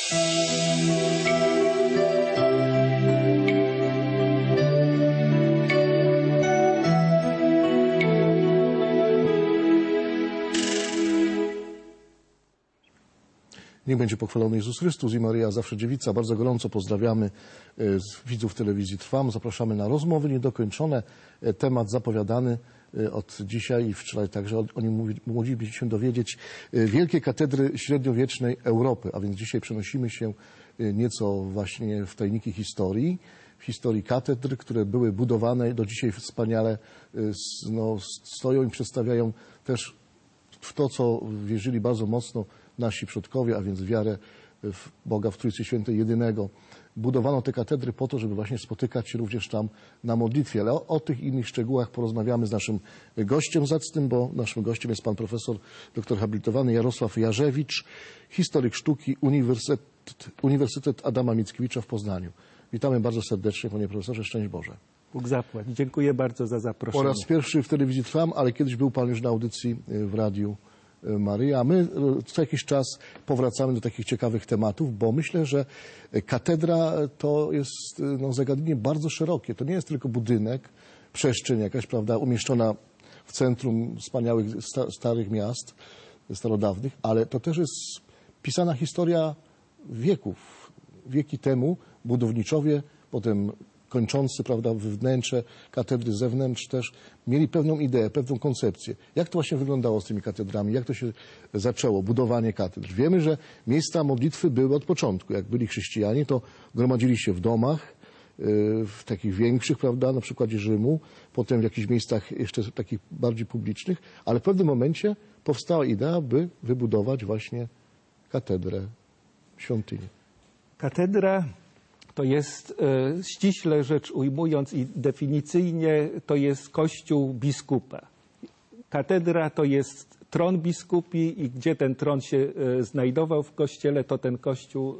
Niech będzie pochwalony Jezus Chrystus i Maryja Zawsze Dziewica. Bardzo gorąco pozdrawiamy widzów telewizji Trwam. Zapraszamy na rozmowy niedokończone. Temat zapowiadany od dzisiaj i wczoraj także o nim moglibyśmy się dowiedzieć. Wielkie katedry średniowiecznej Europy, a więc dzisiaj przenosimy się nieco właśnie w tajniki historii. W historii katedr, które były budowane, do dzisiaj wspaniale stoją i przedstawiają też w to, co wierzyli bardzo mocno nasi przodkowie, a więc wiarę w Boga w Trójcy Świętej jedynego. Budowano te katedry po to, żeby właśnie spotykać się również tam na modlitwie. Ale o tych innych szczegółach porozmawiamy z naszym gościem zacnym, bo naszym gościem jest pan profesor, doktor habilitowany Jarosław Jarzewicz, historyk sztuki, Uniwersytet Adama Mickiewicza w Poznaniu. Witamy bardzo serdecznie, panie profesorze, szczęść Boże. Bóg zapłać. Dziękuję bardzo za zaproszenie. Po raz pierwszy w telewizji Trwam, ale kiedyś był pan już na audycji w Radiu Maryja. A my co jakiś czas powracamy do takich ciekawych tematów, bo myślę, że katedra to jest zagadnienie bardzo szerokie. To nie jest tylko budynek, przestrzeń jakaś, prawda, umieszczona w centrum wspaniałych starych miast starodawnych, ale to też jest pisana historia wieków. Wieki temu budowniczowie, potem kończący, prawda, wnętrze katedry, zewnętrz też, mieli pewną ideę, pewną koncepcję. Jak to właśnie wyglądało z tymi katedrami? Jak to się zaczęło, budowanie katedr? Wiemy, że miejsca modlitwy były od początku. Jak byli chrześcijanie, to gromadzili się w domach, w takich większych, prawda, na przykładzie Rzymu, potem w jakichś miejscach jeszcze takich bardziej publicznych, ale w pewnym momencie powstała idea, by wybudować właśnie katedrę, świątynię. Katedra to jest, ściśle rzecz ujmując i definicyjnie, to jest kościół biskupa. Katedra to jest tron biskupi i gdzie ten tron się znajdował w kościele, to ten kościół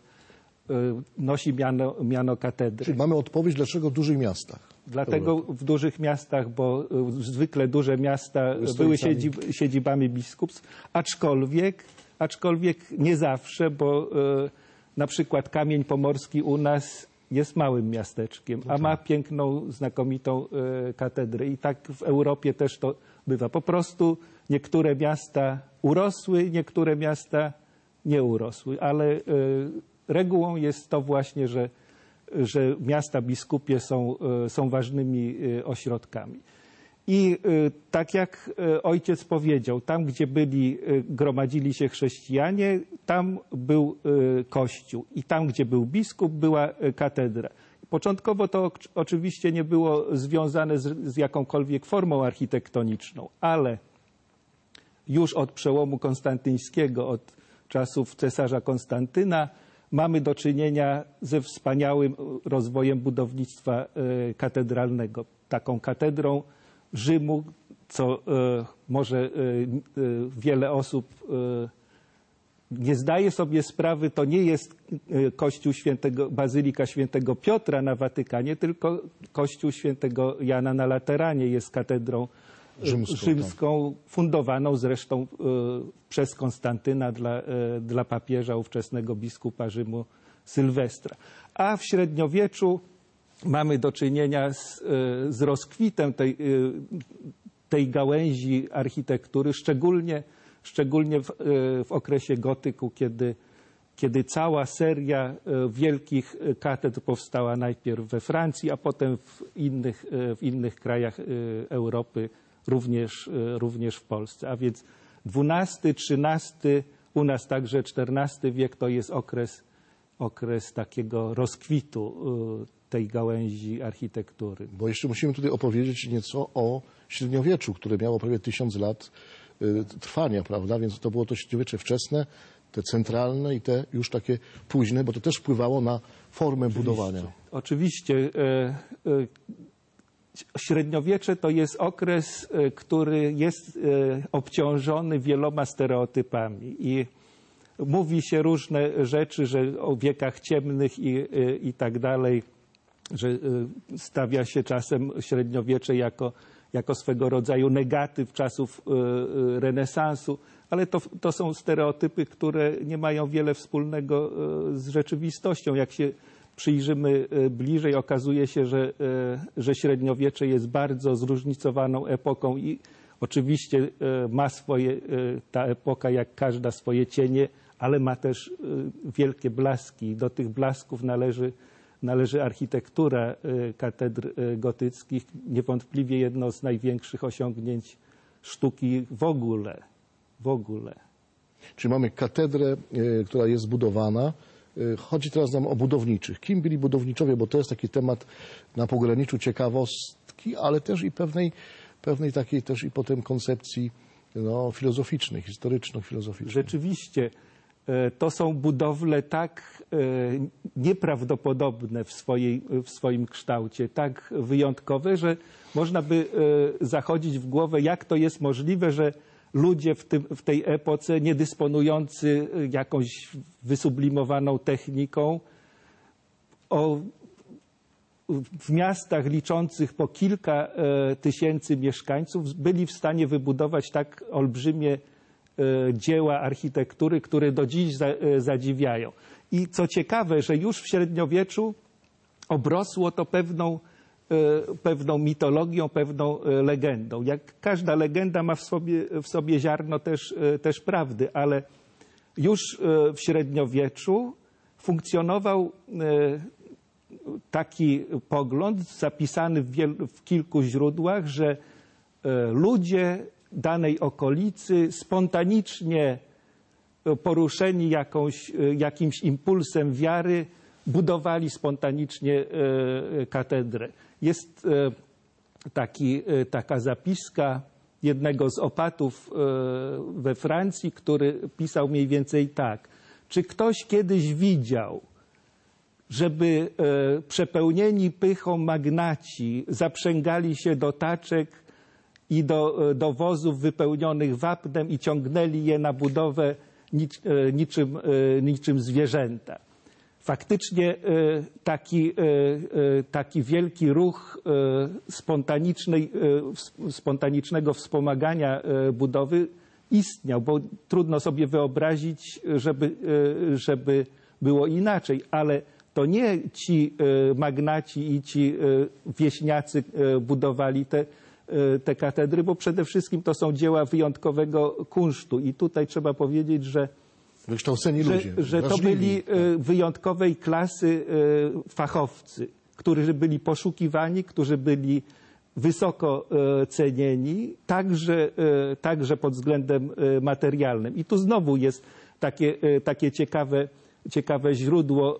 nosi miano katedry. Czyli mamy odpowiedź, dlaczego w dużych miastach. Dlatego w dużych miastach, bo zwykle duże miasta były siedzibami biskupstw, aczkolwiek nie zawsze, bo na przykład Kamień Pomorski u nas jest małym miasteczkiem, a ma piękną, znakomitą katedrę. I tak w Europie też to bywa. Po prostu niektóre miasta urosły, niektóre miasta nie urosły, ale regułą jest to właśnie, że miasta biskupie są ważnymi ośrodkami. I tak jak ojciec powiedział, tam gdzie gromadzili się chrześcijanie, tam był kościół i tam gdzie był biskup, była katedra. Początkowo to oczywiście nie było związane z jakąkolwiek formą architektoniczną, ale już od przełomu konstantyńskiego, od czasów cesarza Konstantyna, mamy do czynienia ze wspaniałym rozwojem budownictwa katedralnego. Taką katedrą Rzymu, co może wiele osób nie zdaje sobie sprawy, to nie jest kościół Bazylika Świętego Piotra na Watykanie, tylko kościół Świętego Jana na Lateranie jest katedrą rzymską, fundowaną zresztą przez Konstantyna dla papieża, ówczesnego biskupa Rzymu Sylwestra. A w średniowieczu mamy do czynienia z rozkwitem tej gałęzi architektury, szczególnie w okresie gotyku, kiedy cała seria wielkich katedr powstała najpierw we Francji, a potem w innych krajach Europy, również w Polsce. A więc XII, XIII, u nas także XIV wiek to jest okres takiego rozkwitu tej gałęzi architektury. Bo jeszcze musimy tutaj opowiedzieć nieco o średniowieczu, które miało prawie 1000 lat trwania, prawda? Więc to było to średniowiecze wczesne, te centralne i te już takie późne, bo to też wpływało na formę budowania. Oczywiście. Średniowiecze to jest okres, który jest obciążony wieloma stereotypami i mówi się różne rzeczy, że o wiekach ciemnych i tak dalej, że stawia się czasem średniowiecze jako swego rodzaju negatyw czasów renesansu, ale to są stereotypy, które nie mają wiele wspólnego z rzeczywistością. Jak się przyjrzymy bliżej, okazuje się, że średniowiecze jest bardzo zróżnicowaną epoką i oczywiście ma ta epoka jak każda swoje cienie, ale ma też wielkie blaski. Do tych blasków należy architektura katedr gotyckich. Niewątpliwie jedno z największych osiągnięć sztuki w ogóle. Czyli mamy katedrę, która jest budowana. Chodzi teraz nam o budowniczych. Kim byli budowniczowie? Bo to jest taki temat na pograniczu ciekawostki, ale też i pewnej takiej też i potem koncepcji filozoficznej, historyczno-filozoficznej. Rzeczywiście. To są budowle tak nieprawdopodobne w swoim kształcie, tak wyjątkowe, że można by zachodzić w głowę, jak to jest możliwe, że ludzie w tej epoce, nie dysponujący jakąś wysublimowaną techniką, w miastach liczących po kilka tysięcy mieszkańców, byli w stanie wybudować tak olbrzymie dzieła architektury, które do dziś zadziwiają. I co ciekawe, że już w średniowieczu obrosło to pewną mitologią, pewną legendą. Jak każda legenda ma w sobie ziarno też prawdy, ale już w średniowieczu funkcjonował taki pogląd zapisany w kilku źródłach, że ludzie danej okolicy spontanicznie poruszeni jakimś impulsem wiary budowali spontanicznie katedrę. Jest taka zapiska jednego z opatów we Francji, który pisał mniej więcej tak. Czy ktoś kiedyś widział, żeby przepełnieni pychą magnaci zaprzęgali się do taczek i do wozów wypełnionych wapnem i ciągnęli je na budowę niczym zwierzęta? Faktycznie taki wielki ruch spontanicznego wspomagania budowy istniał, bo trudno sobie wyobrazić, żeby było inaczej, ale to nie ci magnaci i ci wieśniacy budowali te katedry, bo przede wszystkim to są dzieła wyjątkowego kunsztu i tutaj trzeba powiedzieć, że wykształceni ludzie, że to byli wyjątkowej klasy fachowcy, którzy byli poszukiwani, którzy byli wysoko cenieni, także pod względem materialnym. I tu znowu jest takie ciekawe źródło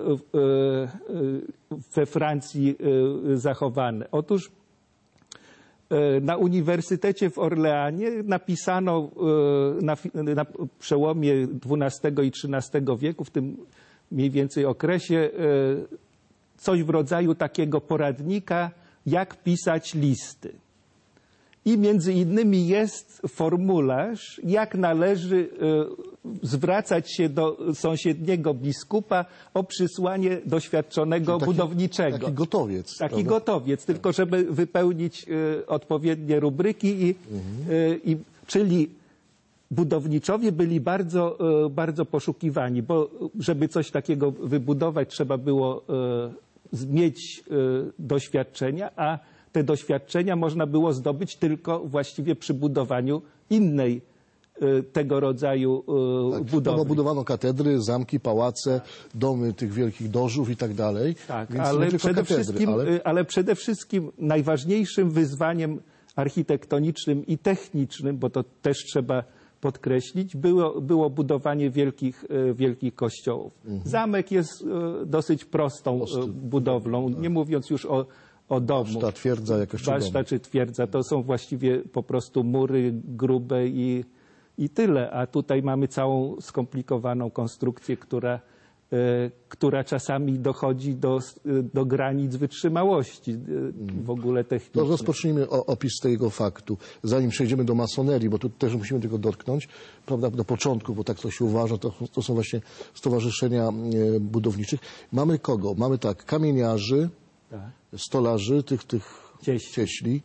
we Francji zachowane. Otóż na Uniwersytecie w Orleanie napisano na przełomie XII i XIII wieku, w tym mniej więcej okresie, coś w rodzaju takiego poradnika, jak pisać listy. I między innymi jest formularz, jak należy zwracać się do sąsiedniego biskupa o przysłanie doświadczonego budowniczego. Taki gotowiec. Taki gotowiec, tylko żeby wypełnić odpowiednie rubryki. Czyli budowniczowie byli bardzo poszukiwani, bo żeby coś takiego wybudować, trzeba było mieć doświadczenia, a te doświadczenia można było zdobyć tylko właściwie przy budowaniu innej tego rodzaju budowli. Budowano katedry, zamki, pałace, domy tych wielkich dożów i tak dalej. Tak, ale przede wszystkim najważniejszym wyzwaniem architektonicznym i technicznym, bo to też trzeba podkreślić, było budowanie wielkich kościołów. Zamek jest dosyć prostą budowlą, nie mówiąc już o domu. Baszta, twierdza, jakaś Baszta czy twierdza, to są właściwie po prostu mury grube i tyle. A tutaj mamy całą skomplikowaną konstrukcję, która czasami dochodzi do granic wytrzymałości w ogóle technicznej. To rozpocznijmy opis tego faktu, zanim przejdziemy do masonerii, bo tu też musimy tego dotknąć, prawda, do początku, bo tak to się uważa, to są właśnie stowarzyszenia budowniczych. Mamy kogo? Mamy tak, kamieniarzy, stolarzy, tych cieśli,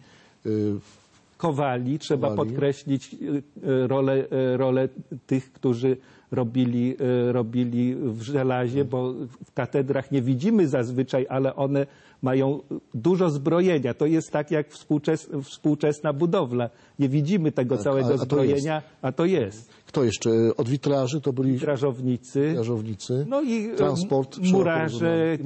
Kowali, trzeba Kowali. podkreślić rolę tych, którzy robili w żelazie, bo w katedrach nie widzimy zazwyczaj, ale one mają dużo zbrojenia. To jest tak jak współczesna budowla. Nie widzimy tego całego zbrojenia, a to jest. Kto jeszcze? Od witraży to byli Witrażownicy. No i transport, murarze,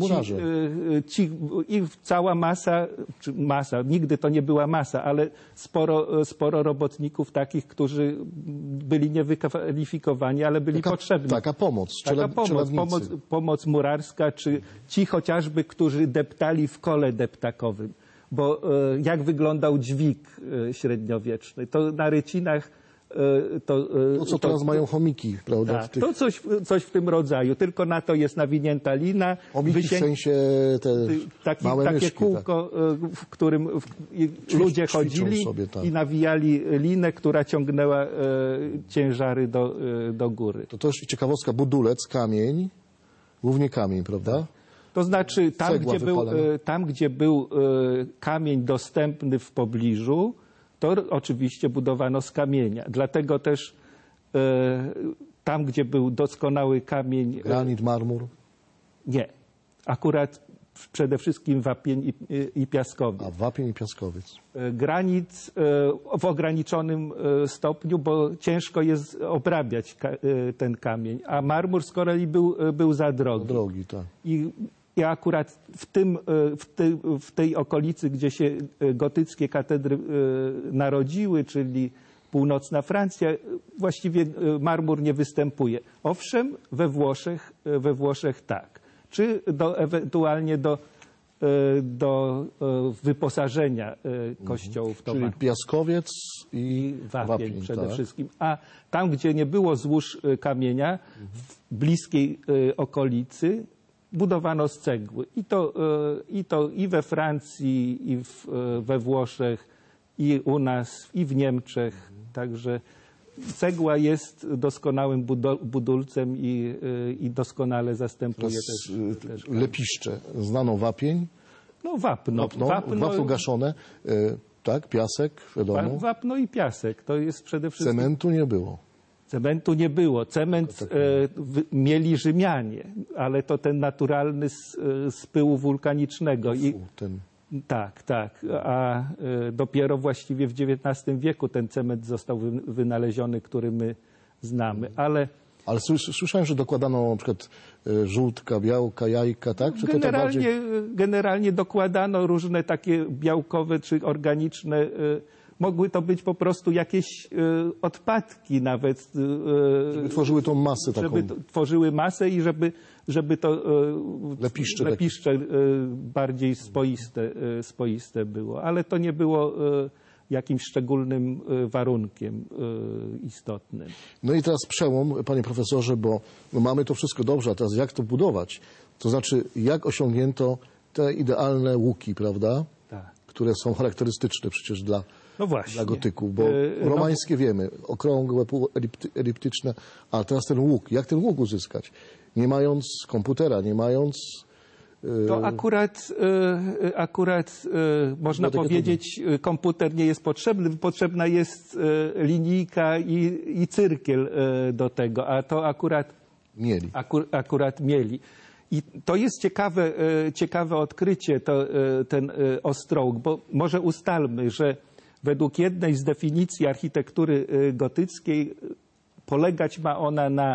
i cała masa, nigdy to nie była masa, ale sporo robotników takich, którzy byli niewykwalifikowani, ale byli potrzebni. Taka pomoc, pomoc murarska, czy ci chociażby, którzy deptali w kole deptakowym. Bo jak wyglądał dźwig średniowieczny? To na rycinach teraz mają chomiki, prawda? Tak, to coś w tym rodzaju, tylko na to jest nawinięta lina. Chomiki w sensie małe myszki, kółko, w którym ludzie chodzili sobie, i nawijali linę, która ciągnęła ciężary do góry. To też ciekawostka, budulec, kamień, głównie kamień, prawda? To znaczy tam, gdzie był kamień dostępny w pobliżu, to oczywiście budowano z kamienia. Dlatego też tam, gdzie był doskonały kamień... Granit, marmur? Nie. Akurat przede wszystkim wapień i piaskowiec. A wapień i piaskowiec. Granit w ograniczonym stopniu, bo ciężko jest obrabiać ten kamień. A marmur z kolei był za drogi. Drogi, tak. I akurat w tej okolicy, gdzie się gotyckie katedry narodziły, czyli północna Francja, właściwie marmur nie występuje. Owszem, we Włoszech tak. Czy ewentualnie do wyposażenia kościołów. Czyli piaskowiec i wapień przede wszystkim. A tam, gdzie nie było złóż kamienia, w bliskiej okolicy, budowano z cegły. I we Francji, i we Włoszech, i u nas, i w Niemczech. Także cegła jest doskonałym budulcem i doskonale zastępuje też lepiszcze. Znano wapień? No wapno. Wapno gaszone, tak, piasek, wiadomo. Wapno i piasek. To jest przede wszystkim... Cementu nie było. Cementu nie było. Cement mieli Rzymianie, ale to ten naturalny z pyłu wulkanicznego. Tak. A dopiero właściwie w XIX wieku ten cement został wynaleziony, który my znamy. Ale słyszałem, że dokładano na przykład żółtka, białka, jajka, tak? Czy generalnie dokładano różne takie białkowe czy organiczne. Mogły to być po prostu jakieś odpadki nawet. Żeby tworzyły tą masę taką. Żeby tworzyły masę i żeby to lepiszcze bardziej swoiste było. Ale to nie było jakimś szczególnym warunkiem istotnym. No i teraz przełom, panie profesorze, bo mamy to wszystko dobrze, a teraz jak to budować? To znaczy, jak osiągnięto te idealne łuki, prawda? Tak. Które są charakterystyczne przecież dla gotyku, bo romańskie wiemy, okrągłe, eliptyczne, a teraz ten łuk. Jak ten łuk uzyskać? Nie mając komputera, nie mając... To akurat można powiedzieć, komputer nie jest potrzebny, potrzebna jest linijka i cyrkiel do tego, a to akurat mieli. I to jest ciekawe odkrycie, ten ostrołuk, bo może ustalmy, że według jednej z definicji architektury gotyckiej polegać ma ona na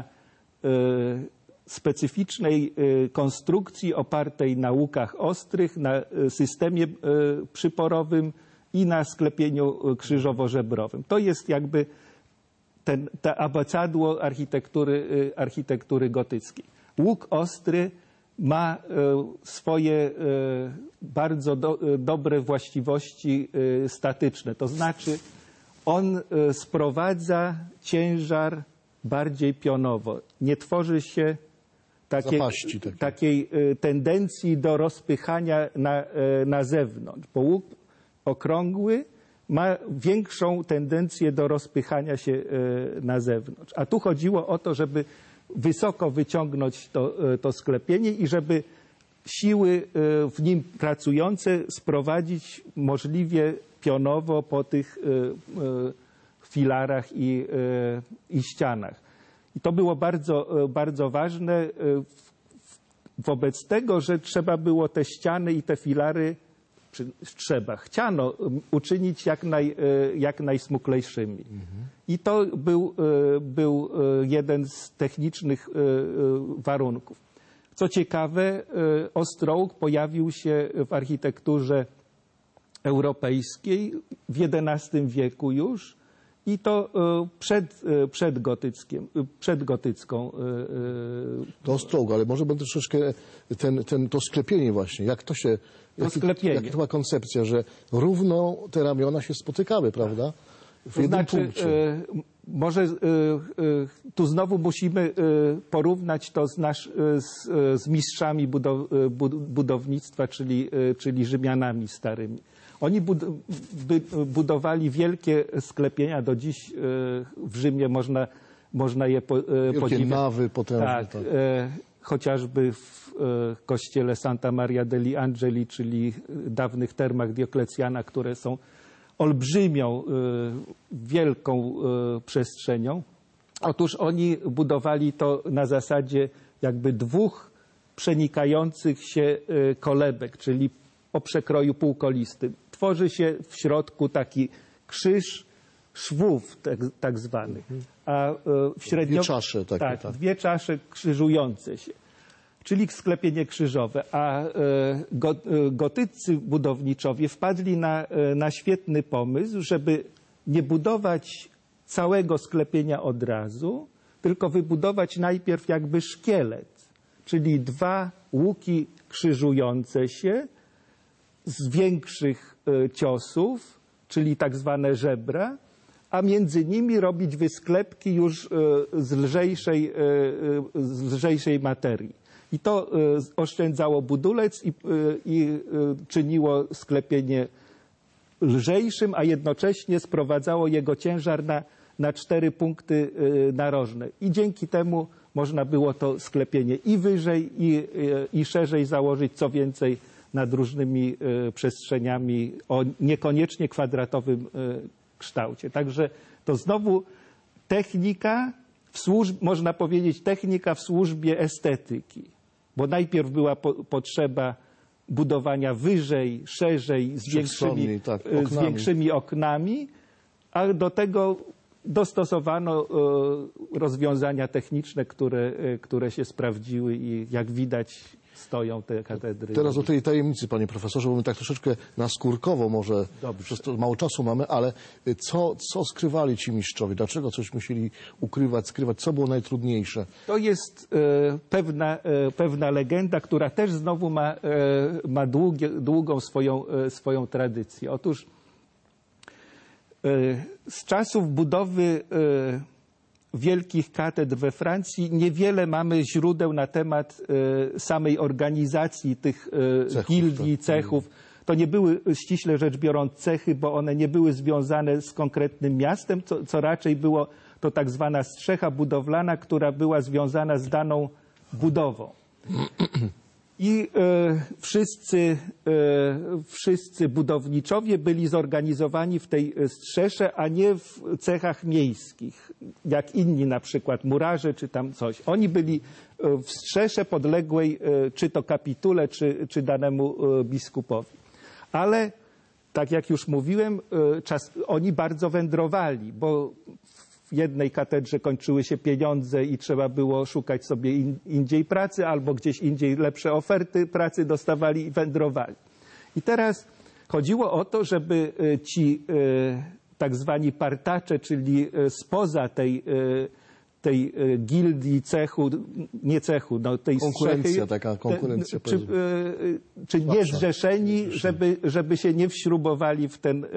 specyficznej konstrukcji opartej na łukach ostrych, na systemie przyporowym i na sklepieniu krzyżowo-żebrowym. To jest jakby to abecadło architektury gotyckiej. Łuk ostry ma swoje bardzo dobre właściwości statyczne. To znaczy on sprowadza ciężar bardziej pionowo. Nie tworzy się takiej tendencji do rozpychania na zewnątrz, bo łuk okrągły ma większą tendencję do rozpychania się na zewnątrz. A tu chodziło o to, żeby wysoko wyciągnąć to sklepienie i żeby siły w nim pracujące sprowadzić możliwie pionowo po tych filarach i ścianach. I to było bardzo, bardzo ważne wobec tego, że trzeba było te ściany i te filary, chciano uczynić jak najsmuklejszymi. I to był jeden z technicznych warunków. Co ciekawe, ostrołuk pojawił się w architekturze europejskiej w XI wieku już i to przed gotycką. To ostrołuk, ale może będę troszeczkę to sklepienie właśnie, jak to się... Jaka to była koncepcja, że równo te ramiona się spotykały, prawda? W jednym punkcie. Może tu znowu musimy porównać to z mistrzami budownictwa, czyli Rzymianami starymi. Oni budowali wielkie sklepienia. Do dziś w Rzymie można je podziwiać. Wielkie nawy potężne. Tak. Chociażby w kościele Santa Maria degli Angeli, czyli dawnych termach Dioklecjana, które są olbrzymią, wielką przestrzenią. Otóż oni budowali to na zasadzie jakby dwóch przenikających się kolebek, czyli o przekroju półkolistym. Tworzy się w środku taki krzyż szwów tak zwanych. A w dwie czasze takie, tak, dwie czasze krzyżujące się, czyli sklepienie krzyżowe. A gotyccy budowniczowie wpadli na świetny pomysł, żeby nie budować całego sklepienia od razu, tylko wybudować najpierw jakby szkielet, czyli dwa łuki krzyżujące się z większych ciosów, czyli tak zwane żebra, a między nimi robić wysklepki już z lżejszej materii. I to oszczędzało budulec i czyniło sklepienie lżejszym, a jednocześnie sprowadzało jego ciężar na 4 punkty narożne. I dzięki temu można było to sklepienie i wyżej, i szerzej założyć, co więcej, nad różnymi przestrzeniami o niekoniecznie kwadratowym kształcie. Także to znowu technika, można powiedzieć, technika w służbie estetyki, bo najpierw była potrzeba budowania wyżej, szerzej, z większymi oknami, a do tego dostosowano rozwiązania techniczne, które się sprawdziły i jak widać stoją te katedry. Teraz o tej tajemnicy, panie profesorze, bo my tak troszeczkę naskórkowo może, przez to mało czasu mamy, ale co skrywali ci mistrzowie? Dlaczego coś musieli ukrywać, skrywać? Co było najtrudniejsze? To jest pewna legenda, która też znowu ma długą swoją tradycję. Otóż z czasów budowy wielkich katedr we Francji niewiele mamy źródeł na temat samej organizacji tych gildii, cechów. To nie były ściśle rzecz biorąc cechy, bo one nie były związane z konkretnym miastem, co raczej było to tak zwana strzecha budowlana, która była związana z daną budową. I wszyscy budowniczowie byli zorganizowani w tej strzesze, a nie w cechach miejskich, jak inni na przykład murarze czy tam coś. Oni byli w strzesze podległej czy to kapitule, czy danemu biskupowi. Ale tak jak już mówiłem, oni bardzo wędrowali, bo w jednej katedrze kończyły się pieniądze i trzeba było szukać sobie indziej pracy, albo gdzieś indziej lepsze oferty pracy dostawali i wędrowali. I teraz chodziło o to, żeby ci tak zwani partacze, czyli spoza tej gildii, cechu, nie cechu, no tej konkurencja, taka konkurencja. Czy niezrzeszeni, żeby się nie wśrubowali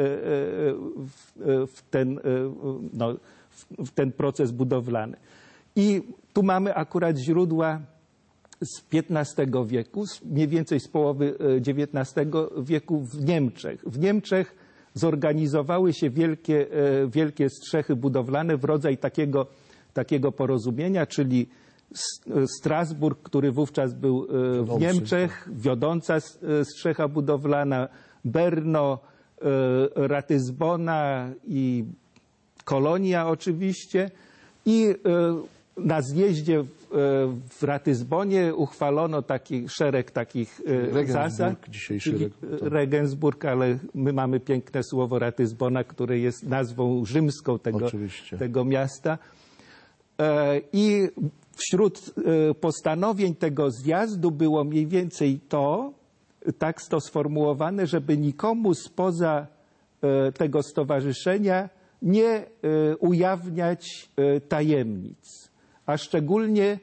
w ten proces budowlany. I tu mamy akurat źródła z XV wieku, mniej więcej z połowy XIX wieku w Niemczech. W Niemczech zorganizowały się wielkie strzechy budowlane w rodzaj takiego porozumienia, czyli Strasburg, który wówczas był w Niemczech, wiodąca strzecha budowlana, Brno, Ratyzbona i Kolonia oczywiście. I na zjeździe w Ratyzbonie uchwalono taki szereg takich zasad. Dzisiejszy Regensburg, ale my mamy piękne słowo Ratyzbona, które jest nazwą rzymską tego miasta. I wśród postanowień tego zjazdu było mniej więcej tak to sformułowane, żeby nikomu spoza tego stowarzyszenia nie ujawniać tajemnic, a szczególnie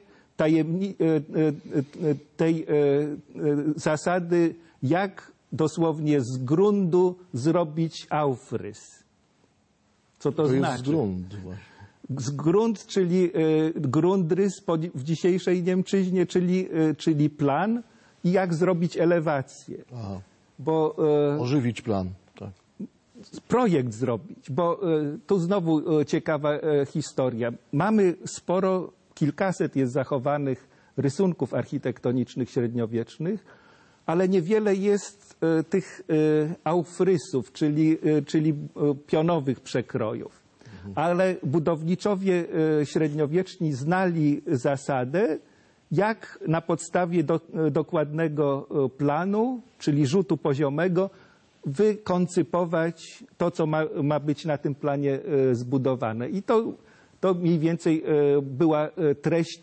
tej zasady, jak dosłownie z gruntu zrobić Aufriss. Co to znaczy? Jest z gruntu właśnie. Z grunt, czyli Grundriss w dzisiejszej Niemczyźnie, czyli plan i jak zrobić elewację. Aha. Bo ożywić plan. Tak. Projekt zrobić, bo tu znowu ciekawa historia. Mamy kilkaset jest zachowanych rysunków architektonicznych średniowiecznych, ale niewiele jest tych Aufrissów, czyli pionowych przekrojów. Ale budowniczowie średniowieczni znali zasadę, jak na podstawie dokładnego planu, czyli rzutu poziomego, wykoncypować to, co ma być na tym planie zbudowane. I to mniej więcej była treść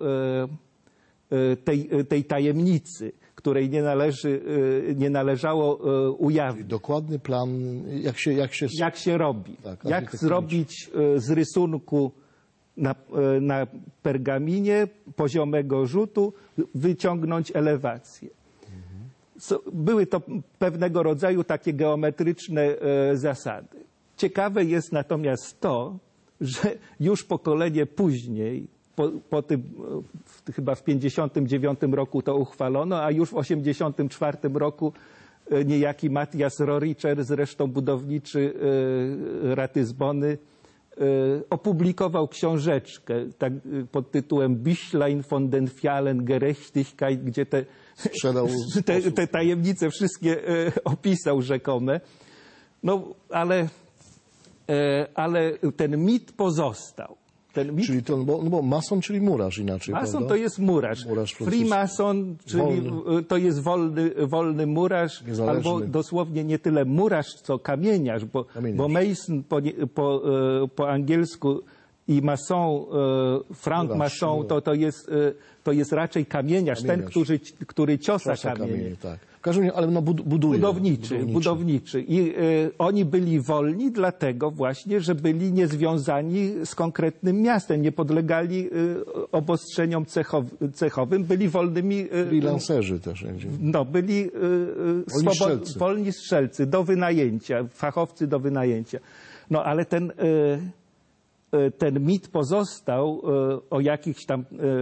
tej tajemnicy, której nie należało ujawnić. Dokładny plan, jak się robi. Tak, jak zrobić z rysunku na pergaminie poziomego rzutu, wyciągnąć elewację. Były to pewnego rodzaju takie geometryczne zasady. Ciekawe jest natomiast to, że już pokolenie później, chyba w 1959 roku to uchwalono, a już w 1984 roku niejaki Matthias Roricher, zresztą budowniczy Ratyzbony, opublikował książeczkę pod tytułem Büchlein von den Fialen Gerechtigkeit, gdzie te tajemnice wszystkie opisał rzekome. No, ale ten mit pozostał. Czyli bo mason, czyli murarz inaczej, mason, prawda? To jest murarz. Freemason, czyli to jest wolny murarz, niezależny. Albo dosłownie nie tyle murarz, co kamieniarz, bo mason po angielsku i mason, franc mason, to jest raczej kamieniarz, ten, który ciosa kamienie. Tak. W każdym razie, ale buduje. Budowniczy. I oni byli wolni dlatego właśnie, że byli niezwiązani z konkretnym miastem, nie podlegali obostrzeniom cechowym, byli wolnymi... Freelancerzy też. No, byli wolni strzelcy do wynajęcia, fachowcy do wynajęcia. No, ale ten mit pozostał o jakichś tam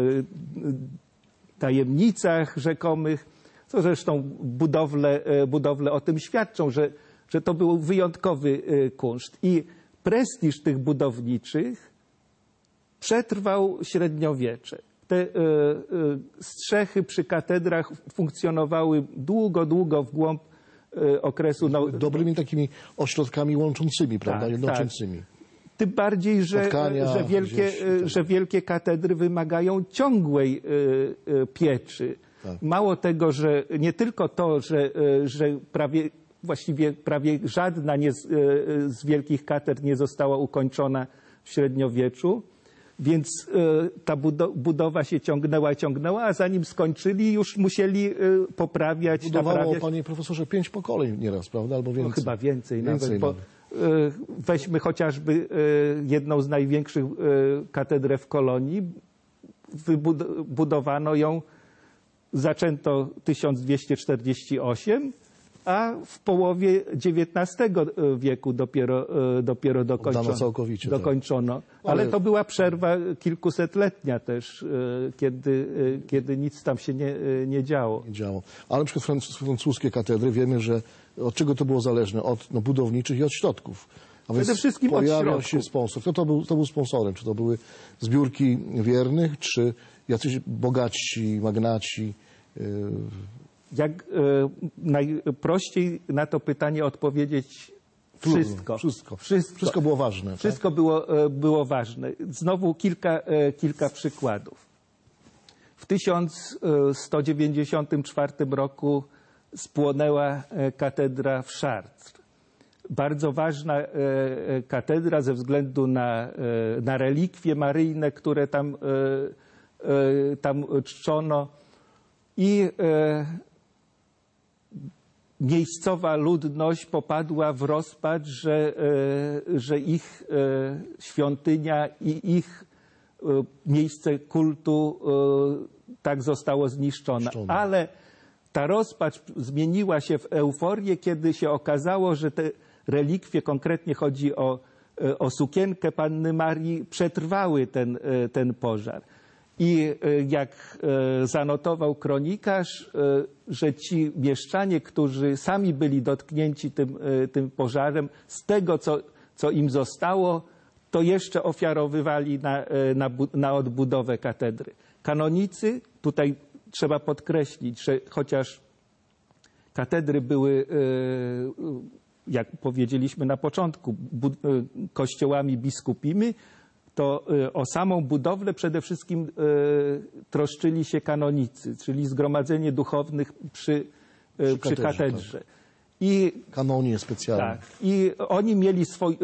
tajemnicach rzekomych, co zresztą budowle o tym świadczą, że to był wyjątkowy kunszt. I prestiż tych budowniczych przetrwał średniowiecze. Te strzechy przy katedrach funkcjonowały długo w głąb okresu... Dobrymi takimi ośrodkami łączącymi, prawda, jednoczącymi. Tak. Tym bardziej, że wielkie katedry wymagają ciągłej pieczy. Tak. Mało tego, że nie tylko to, że właściwie prawie żadna z wielkich katedr nie została ukończona w średniowieczu, więc ta budowa się ciągnęła, a zanim skończyli, już musieli poprawiać, naprawiać. Panie profesorze, 5 pokoleń nieraz, prawda? Albo więcej. No, chyba więcej nawet. Bo weźmy chociażby jedną z największych katedr w Kolonii. Budowano ją, zaczęto 1248, a w połowie XIX wieku dopiero dokończono. Tak. Ale to była przerwa kilkusetletnia też, kiedy nic tam się nie działo. Ale na przykład francuskie katedry, wiemy, że od czego to było zależne? Od budowniczych i od środków. A przede wszystkim od środków. Się sponsor. Kto to był sponsorem? Czy to były zbiórki wiernych, czy jacyś bogaci, magnaci? Jak najprościej na to pytanie odpowiedzieć wszystko. Wszystko było ważne. Wszystko było ważne. Znowu kilka przykładów. W 1194 roku spłonęła katedra w Chartres. Bardzo ważna katedra ze względu na relikwie maryjne, które tam czczono. I miejscowa ludność popadła w rozpacz, że ich świątynia i ich miejsce kultu tak zostało zniszczone. Ale ta rozpacz zmieniła się w euforię, kiedy się okazało, że te relikwie, konkretnie chodzi o sukienkę Panny Marii, przetrwały ten pożar. I jak zanotował kronikarz, że ci mieszczanie, którzy sami byli dotknięci tym pożarem, z tego, co im zostało, to jeszcze ofiarowywali na odbudowę katedry. Kanonicy, tutaj trzeba podkreślić, że chociaż katedry były, jak powiedzieliśmy na początku, kościołami biskupimi, to o samą budowlę przede wszystkim troszczyli się kanonicy, czyli zgromadzenie duchownych przy katedrze. Tak. I kanonie specjalne. Tak. I oni mieli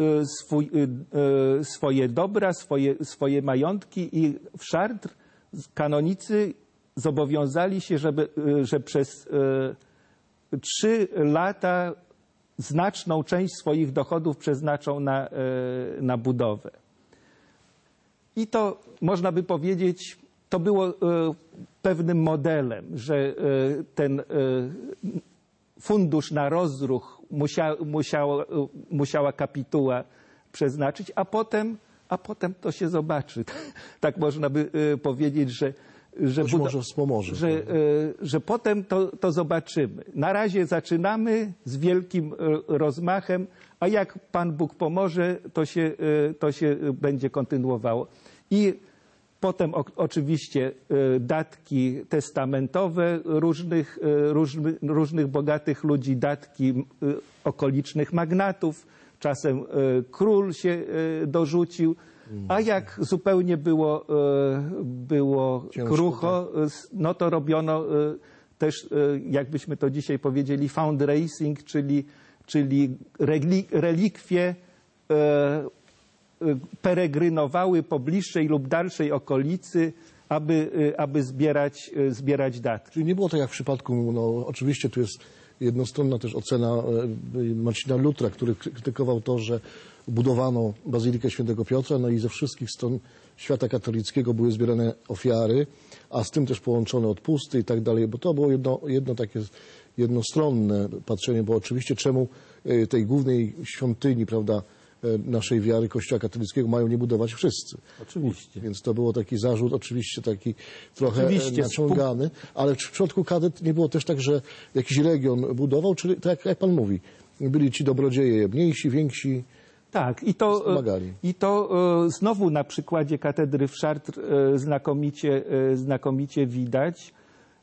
swoje dobra, swoje majątki i w Chartres kanonicy zobowiązali się, że przez 3 lata znaczną część swoich dochodów przeznaczą na budowę. I to, można by powiedzieć, to było pewnym modelem, że ten fundusz na rozruch musiała kapituła przeznaczyć, a potem to się zobaczy. Tak można by powiedzieć, może wspomoże. Że potem to zobaczymy. Na razie zaczynamy z wielkim rozmachem, a jak Pan Bóg pomoże, to się będzie kontynuowało. I potem oczywiście datki testamentowe różnych bogatych ludzi, datki okolicznych magnatów. Czasem król się dorzucił. A jak zupełnie było krucho, no to robiono też, jakbyśmy to dzisiaj powiedzieli, fundraising, czyli relikwie peregrynowały po bliższej lub dalszej okolicy, aby zbierać datki. Czyli nie było tak jak w przypadku, no oczywiście tu jest jednostronna też ocena Marcina Lutra, który krytykował to, że budowano Bazylikę Świętego Piotra, no i ze wszystkich stron świata katolickiego były zbierane ofiary, a z tym też połączone odpusty i tak dalej, bo to było jedno takie jednostronne patrzenie, bo oczywiście czemu tej głównej świątyni, prawda, naszej wiary Kościoła katolickiego mają nie budować wszyscy. Oczywiście. Więc to było taki zarzut, oczywiście taki trochę naciągany, ale w przypadku kadet nie było też tak, że jakiś region budował, czyli tak jak Pan mówi, byli ci dobrodzieje mniejsi, więksi. Tak, i to znowu na przykładzie katedry w Chartres znakomicie widać.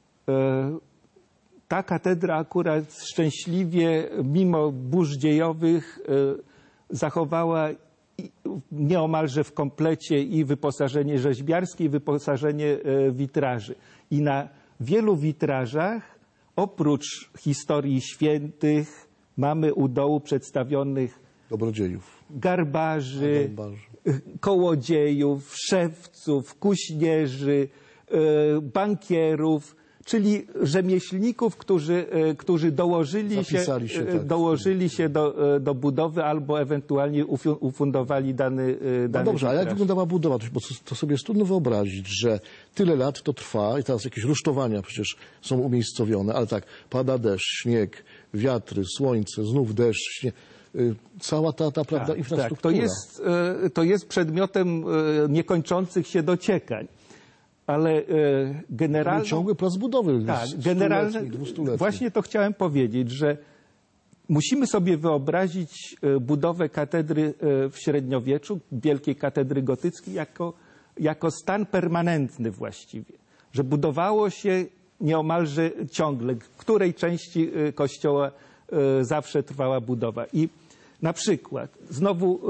Ta katedra akurat szczęśliwie, mimo burz dziejowych, zachowała nieomalże w komplecie i wyposażenie rzeźbiarskie, i wyposażenie witraży. I na wielu witrażach, oprócz historii świętych, mamy u dołu przedstawionych dobrodziejów, garbarzy, kołodziejów, szewców, kuśnierzy, bankierów, czyli rzemieślników, którzy dołożyli się do budowy albo ewentualnie ufundowali dany No dobrze, witraż. a jak wyglądała budowa? Bo to sobie jest trudno wyobrazić, że tyle lat to trwa i teraz jakieś rusztowania przecież są umiejscowione, ale tak, pada deszcz, śnieg, wiatry, słońce, znów deszcz, śnieg. Cała ta prawda, infrastruktura. Tak, to jest przedmiotem niekończących się dociekań. Ale generalnie... Ciągły plac budowy, tak, 200-letni. Właśnie to chciałem powiedzieć, że musimy sobie wyobrazić budowę katedry w średniowieczu, wielkiej katedry gotyckiej, jako stan permanentny właściwie, że budowało się nieomalże ciągle, w której części kościoła zawsze trwała budowa. I na przykład, znowu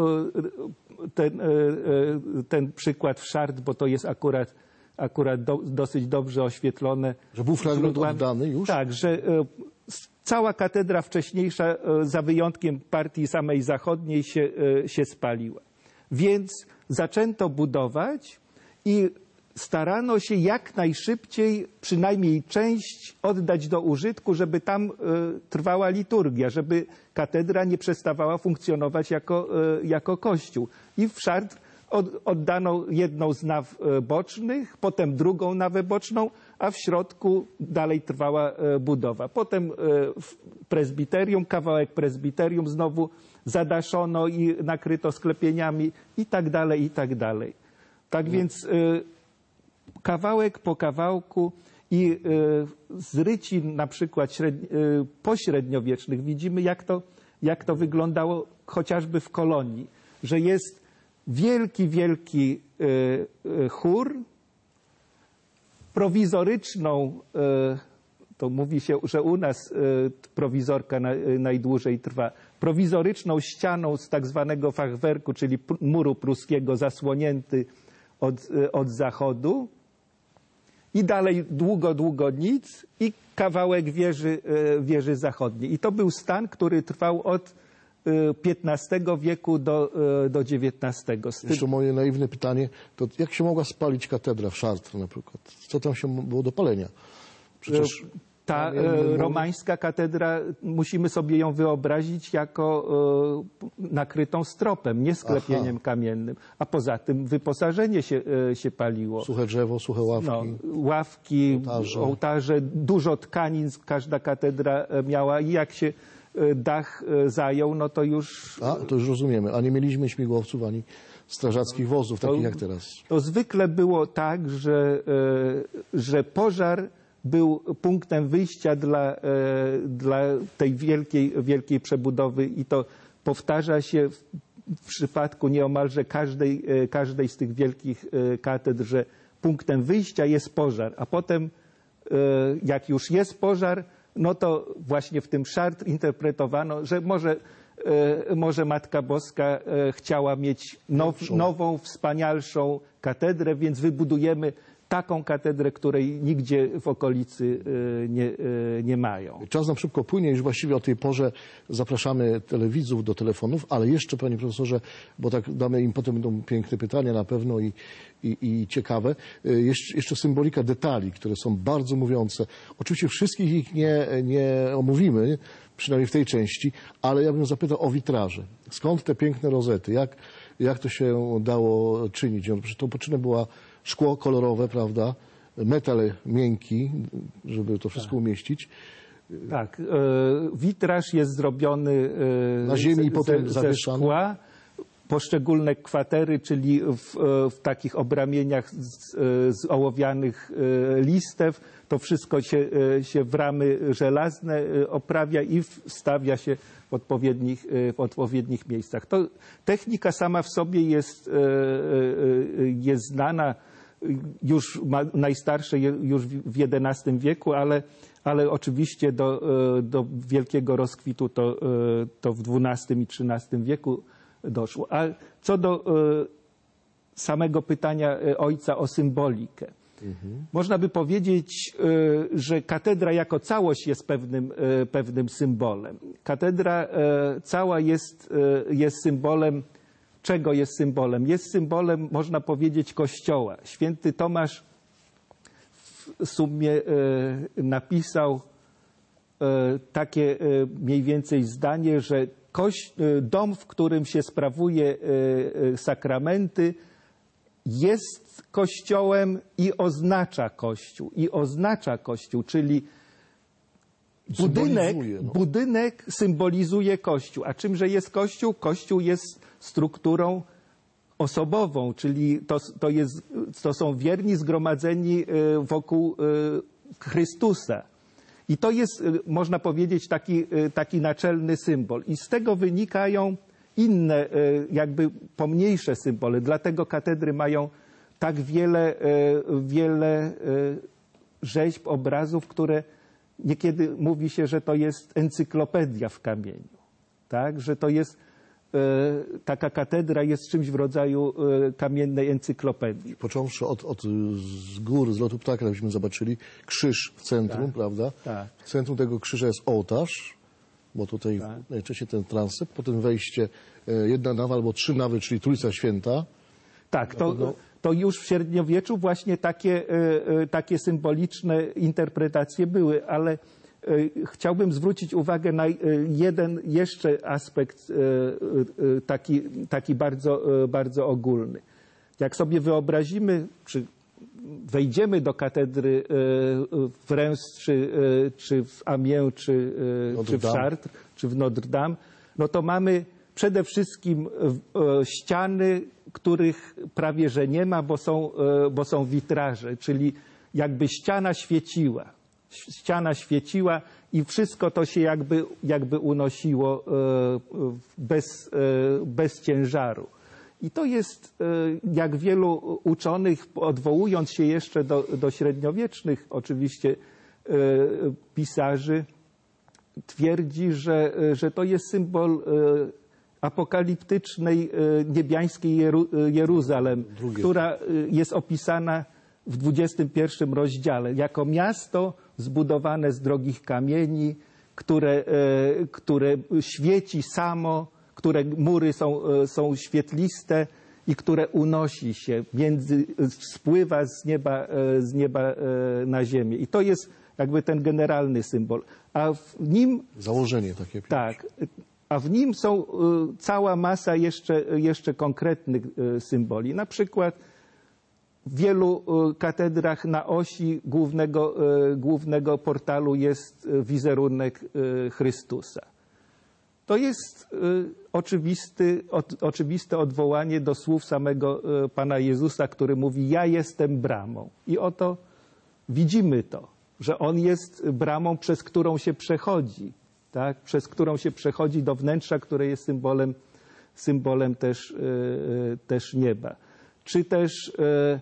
ten przykład w Chartres, bo to jest akurat dosyć dobrze oświetlone. Że był fragment oddany już? Tak, że cała katedra wcześniejsza, za wyjątkiem partii samej zachodniej, się spaliła. Więc zaczęto budować i starano się jak najszybciej przynajmniej część oddać do użytku, żeby tam trwała liturgia, żeby katedra nie przestawała funkcjonować jako kościół. I w Chartres oddano jedną z naw bocznych, potem drugą nawę boczną, a w środku dalej trwała budowa. Potem prezbiterium, kawałek prezbiterium znowu zadaszono i nakryto sklepieniami i tak dalej, i tak dalej. Tak więc kawałek po kawałku i z rycin na przykład pośredniowiecznych widzimy, jak to wyglądało chociażby w Kolonii, że jest wielki chór, prowizoryczną, to mówi się, że u nas prowizorka najdłużej trwa, prowizoryczną ścianą z tak zwanego fachwerku, czyli muru pruskiego, zasłonięty od zachodu i dalej długo nic i kawałek wieży zachodniej. I to był stan, który trwał od XV wieku do XIX. Jeszcze moje naiwne pytanie, to jak się mogła spalić katedra w Chartres na przykład? Co tam się było do palenia? Przecież ta romańska katedra, musimy sobie ją wyobrazić jako nakrytą stropem, nie sklepieniem kamiennym. A poza tym wyposażenie się paliło. Suche drzewo, suche ławki. No, ławki, ołtarze, dużo tkanin każda katedra miała i jak się dach zajął, no to już... To już rozumiemy. A nie mieliśmy śmigłowców ani strażackich wozów, takich jak teraz. To zwykle było tak, że pożar był punktem wyjścia dla tej wielkiej przebudowy i to powtarza się w przypadku nieomalże każdej z tych wielkich katedr, że punktem wyjścia jest pożar, a potem jak już jest pożar, no to właśnie w tym Chartres interpretowano, że może Matka Boska chciała mieć nową, wspanialszą katedrę, więc wybudujemy taką katedrę, której nigdzie w okolicy nie mają. Czas nam szybko płynie, już właściwie o tej porze zapraszamy telewidzów do telefonów, ale jeszcze, panie profesorze, bo tak damy im, potem będą piękne pytania na pewno i ciekawe. Jeszcze symbolika detali, które są bardzo mówiące. Oczywiście wszystkich ich nie omówimy, przynajmniej w tej części, ale ja bym zapytał o witraże. Skąd te piękne rozety? Jak to się dało czynić? To poczynek była szkło kolorowe, prawda? Metal miękki, żeby to wszystko umieścić. Tak. Witraż jest zrobiony na ziemi i potem ze szkła. Poszczególne kwatery, czyli w takich obramieniach z ołowianych listew, to wszystko się w ramy żelazne oprawia i wstawia się w odpowiednich miejscach. To technika sama w sobie jest znana, już najstarsze już w XI wieku, ale oczywiście do wielkiego rozkwitu to w XII i XIII wieku doszło. A co do samego pytania ojca o symbolikę. Można by powiedzieć, że katedra jako całość jest pewnym symbolem. Katedra cała jest symbolem. Czego jest symbolem? Jest symbolem, można powiedzieć, Kościoła. Święty Tomasz w sumie napisał takie mniej więcej zdanie, że dom, w którym się sprawuje sakramenty, jest Kościołem i oznacza Kościół. I oznacza Kościół, czyli budynek symbolizuje Kościół. A czymże jest Kościół? Kościół jest strukturą osobową, czyli to są wierni zgromadzeni wokół Chrystusa. I to jest, można powiedzieć, taki naczelny symbol. I z tego wynikają inne, jakby pomniejsze symbole. Dlatego katedry mają tak wiele rzeźb, obrazów, które niekiedy mówi się, że to jest encyklopedia w kamieniu, tak? Że to jest, taka katedra jest czymś w rodzaju kamiennej encyklopedii. Począwszy z gór, z lotu ptaka, jakbyśmy zobaczyli, krzyż w centrum, Tak, prawda? tak. W centrum tego krzyża jest ołtarz, bo tutaj Tak. najczęściej ten transept, potem wejście, jedna nawa albo 3 nawy, czyli Trójca Święta. Tak, to już w średniowieczu właśnie takie symboliczne interpretacje były, ale chciałbym zwrócić uwagę na jeden jeszcze aspekt taki bardzo ogólny. Jak sobie wyobrazimy, czy wejdziemy do katedry w Reims, czy w Amiens, czy w Chartres, czy w Notre Dame, no to mamy przede wszystkim ściany, których prawie że nie ma, bo są witraże, czyli jakby ściana świeciła i wszystko to się jakby unosiło bez ciężaru. I to jest, jak wielu uczonych, odwołując się jeszcze do średniowiecznych oczywiście pisarzy, twierdzi, że to jest symbol apokaliptycznej, niebiańskiej Jeruzalem, która jest opisana w 21 rozdziale jako miasto zbudowane z drogich kamieni, które świeci samo, które mury są świetliste i które unosi się, spływa z nieba na ziemię. I to jest jakby ten generalny symbol. A w nim... Założenie takie. Tak. A w nim są cała masa jeszcze konkretnych symboli. Na przykład w wielu katedrach na osi głównego portalu jest wizerunek Chrystusa. To jest oczywiste odwołanie do słów samego Pana Jezusa, który mówi: ja jestem bramą. I oto widzimy to, że On jest bramą, przez którą się przechodzi. Tak? Przez którą się przechodzi do wnętrza, które jest symbolem też nieba. Czy też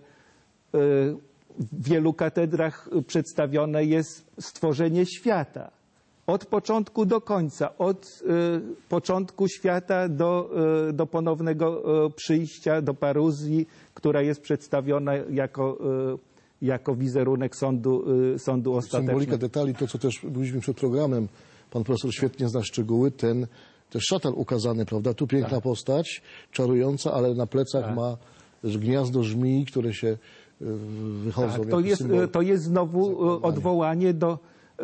w wielu katedrach przedstawione jest stworzenie świata. Od początku do końca, od początku świata do ponownego przyjścia, do paruzji, która jest przedstawiona jako wizerunek sądu ostatecznego. Symbolika detali, to co też mówiliśmy przed programem, pan profesor świetnie zna szczegóły, ten też szatan ukazany, prawda? Tu piękna postać, czarująca, ale na plecach ma gniazdo żmii, które się wychodzą. Tak, to jest znowu odwołanie do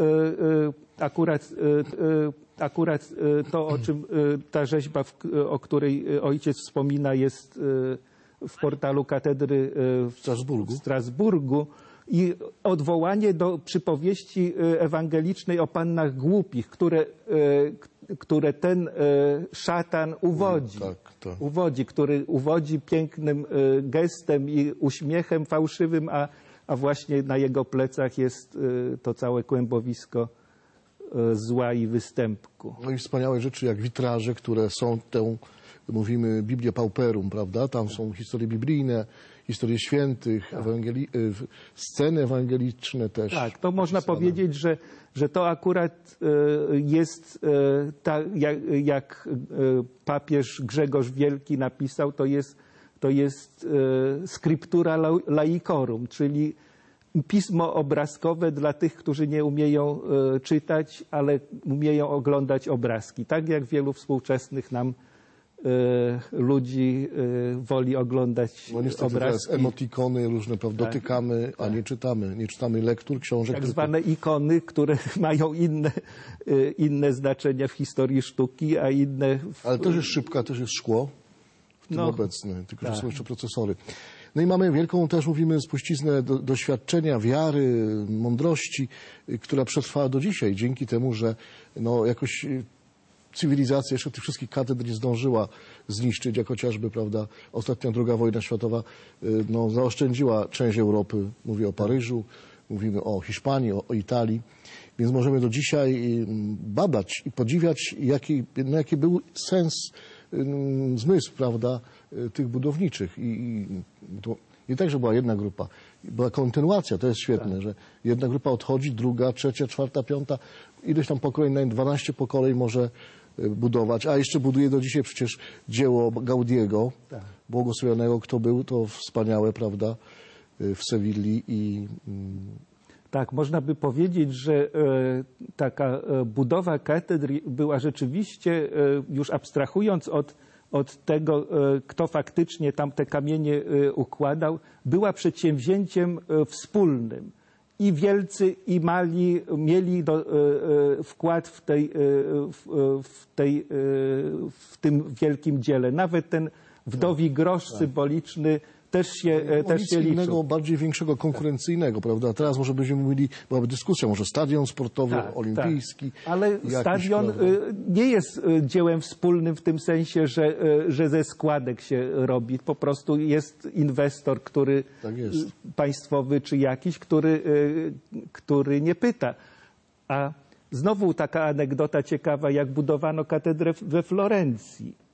akurat to, o czym ta rzeźba, o której ojciec wspomina, jest w portalu katedry w Strasburgu. I odwołanie do przypowieści ewangelicznej o pannach głupich, które ten szatan uwodzi. Tak. Który uwodzi pięknym gestem i uśmiechem fałszywym, a właśnie na jego plecach jest to całe kłębowisko zła i występku. No i wspaniałe rzeczy jak witraże, które są mówimy Biblię Pauperum, prawda? Tam są historie biblijne, historie świętych, sceny ewangeliczne też. Tak, to można powiedzieć, że to akurat jest, jak papież Grzegorz Wielki napisał, to jest scriptura laicorum, czyli pismo obrazkowe dla tych, którzy nie umieją czytać, ale umieją oglądać obrazki. Tak jak wielu współczesnych nam ludzi woli oglądać no niestety obrazki. Teraz emotikony różne, prawda, dotykamy, a nie czytamy. Nie czytamy lektur, książek. Tak zwane ikony, które mają inne znaczenia w historii sztuki, a inne... Ale też jest szybka, też jest szkło, w tym obecne, tylko że są jeszcze procesory. No i mamy wielką też, mówimy, spuściznę doświadczenia, wiary, mądrości, która przetrwała do dzisiaj, dzięki temu, że no jakoś cywilizacja jeszcze tych wszystkich katedr nie zdążyła zniszczyć, jak chociażby, prawda, ostatnia II wojna światowa no, zaoszczędziła część Europy. Mówię o Paryżu, mówimy o Hiszpanii, o Italii. Więc możemy do dzisiaj badać i podziwiać, jaki był sens, zmysł, prawda, tych budowniczych. I Nie tak, że była jedna grupa. Była kontynuacja, to jest świetne, że jedna grupa odchodzi, druga, trzecia, czwarta, piąta, ileś tam pokoleń, 12 pokoleń może budować, a jeszcze buduje do dzisiaj przecież dzieło Gaudiego, błogosławionego, kto był, to wspaniałe, prawda, w Sewilli i... Tak, można by powiedzieć, że taka budowa katedry była rzeczywiście, już abstrahując od tego, kto faktycznie tam te kamienie układał, była przedsięwzięciem wspólnym. I wielcy, i mali mieli wkład w tym wielkim dziele. Nawet ten wdowi grosz symboliczny też się liczył. Innego, bardziej większego, konkurencyjnego, prawda? Teraz może byśmy mówili, byłaby dyskusja, może stadion sportowy, olimpijski. Tak. Ale stadion nie jest dziełem wspólnym w tym sensie, że ze składek się robi. Po prostu jest inwestor, który państwowy czy jakiś, który nie pyta. A znowu taka anegdota ciekawa, jak budowano katedrę we Florencji.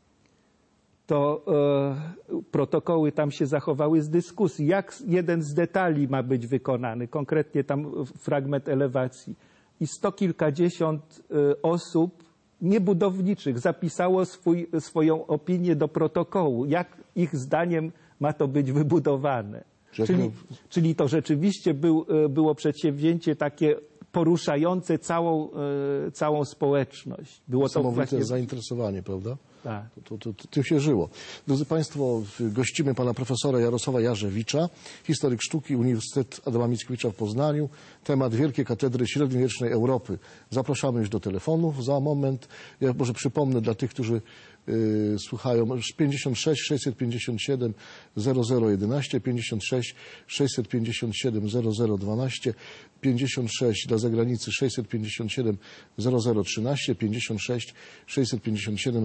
To protokoły tam się zachowały z dyskusji, jak jeden z detali ma być wykonany, konkretnie tam fragment elewacji. I 100 kilkadziesiąt osób niebudowniczych zapisało swoją opinię do protokołu, jak ich zdaniem ma to być wybudowane. Czyli to rzeczywiście było przedsięwzięcie takie poruszające całą społeczność. Było to niesamowite zainteresowanie, prawda? Tak. Tym się żyło. Drodzy Państwo, gościmy pana profesora Jarosława Jarzewicza, historyk sztuki, Uniwersytet Adama Mickiewicza w Poznaniu. Temat Wielkie Katedry Średniowiecznej Europy. Zapraszamy już do telefonów za moment. Ja może przypomnę dla tych, którzy słuchają, 56 657 0011, 56 657 0012, 56 dla zagranicy 657 0013, 56 657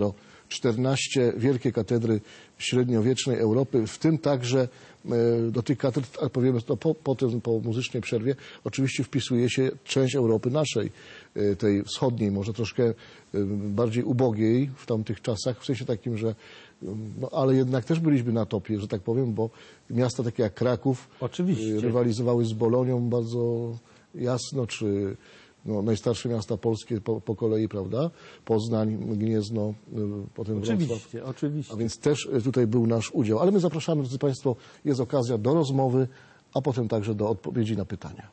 0014. Wielkie Katedry Średniowiecznej Europy, w tym także do tych katedr, a powiemy to potem po muzycznej przerwie, oczywiście wpisuje się część Europy naszej, tej wschodniej, może troszkę bardziej ubogiej w tamtych czasach, w sensie takim, że ale jednak też byliśmy na topie, że tak powiem, bo miasta takie jak Kraków rywalizowały z Bolonią bardzo jasno, czy najstarsze miasta polskie po kolei, prawda? Poznań, Gniezno, potem Wrocław. Oczywiście. A więc też tutaj był nasz udział. Ale my zapraszamy, drodzy Państwo, jest okazja do rozmowy, a potem także do odpowiedzi na pytania.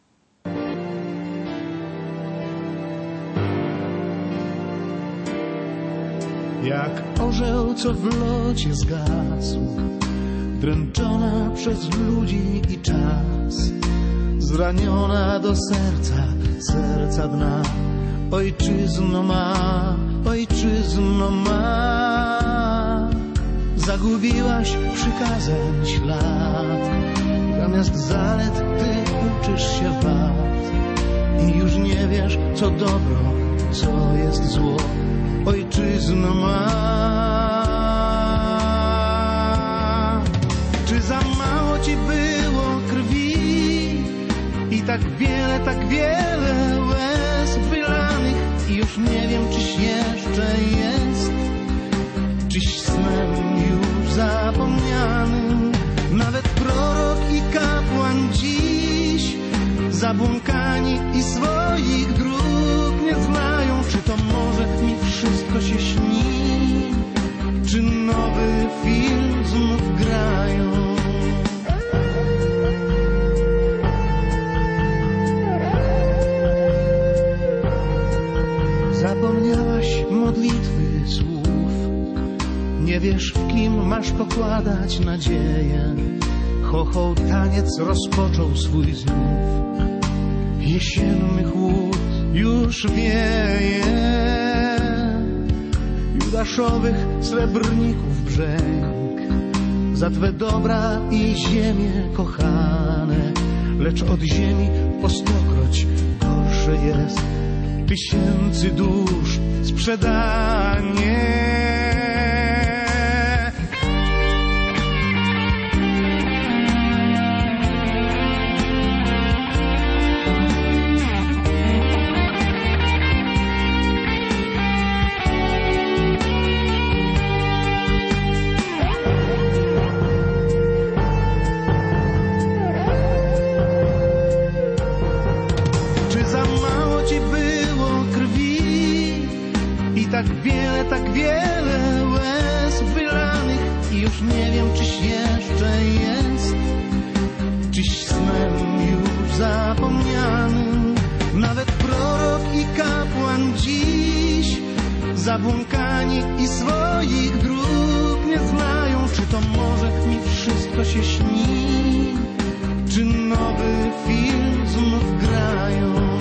Jak orzeł, co w locie zgasł, dręczona przez ludzi i czas, zraniona do serca dna, ojczyzno ma. Zagubiłaś przykazań ślad, zamiast zalet ty uczysz się wad i już nie wiesz, co dobro, co jest zło. Ojczyzno ma. Czy za mało ci było krwi i tak wiele łez wylanych i już nie wiem, czyś jeszcze jest, czyś snem już zapomnianym. Nawet prorok i kapłan dziś zabłąkani i swoich dróg nie znają. Czy to może mi wszystko się śni? Czy nowy film znów grają? Zapomniałaś modlitwy słów, nie wiesz, w kim masz pokładać nadzieję. Chochoł taniec rozpoczął swój znów, jesienny chłód już wieje. Judaszowych srebrników brzęk za twe dobra i ziemię kochane, lecz od ziemi po stokroć gorsze jest tysięcy dusz sprzedanie. ci było krwi i tak wiele łez wylanych i już nie wiem, czyś jeszcze jest, czyś snem już zapomnianym. Nawet prorok i kapłan dziś zabłąkani i swoich dróg nie znają. Czy to może mi wszystko się śni, czy nowy film znów grają?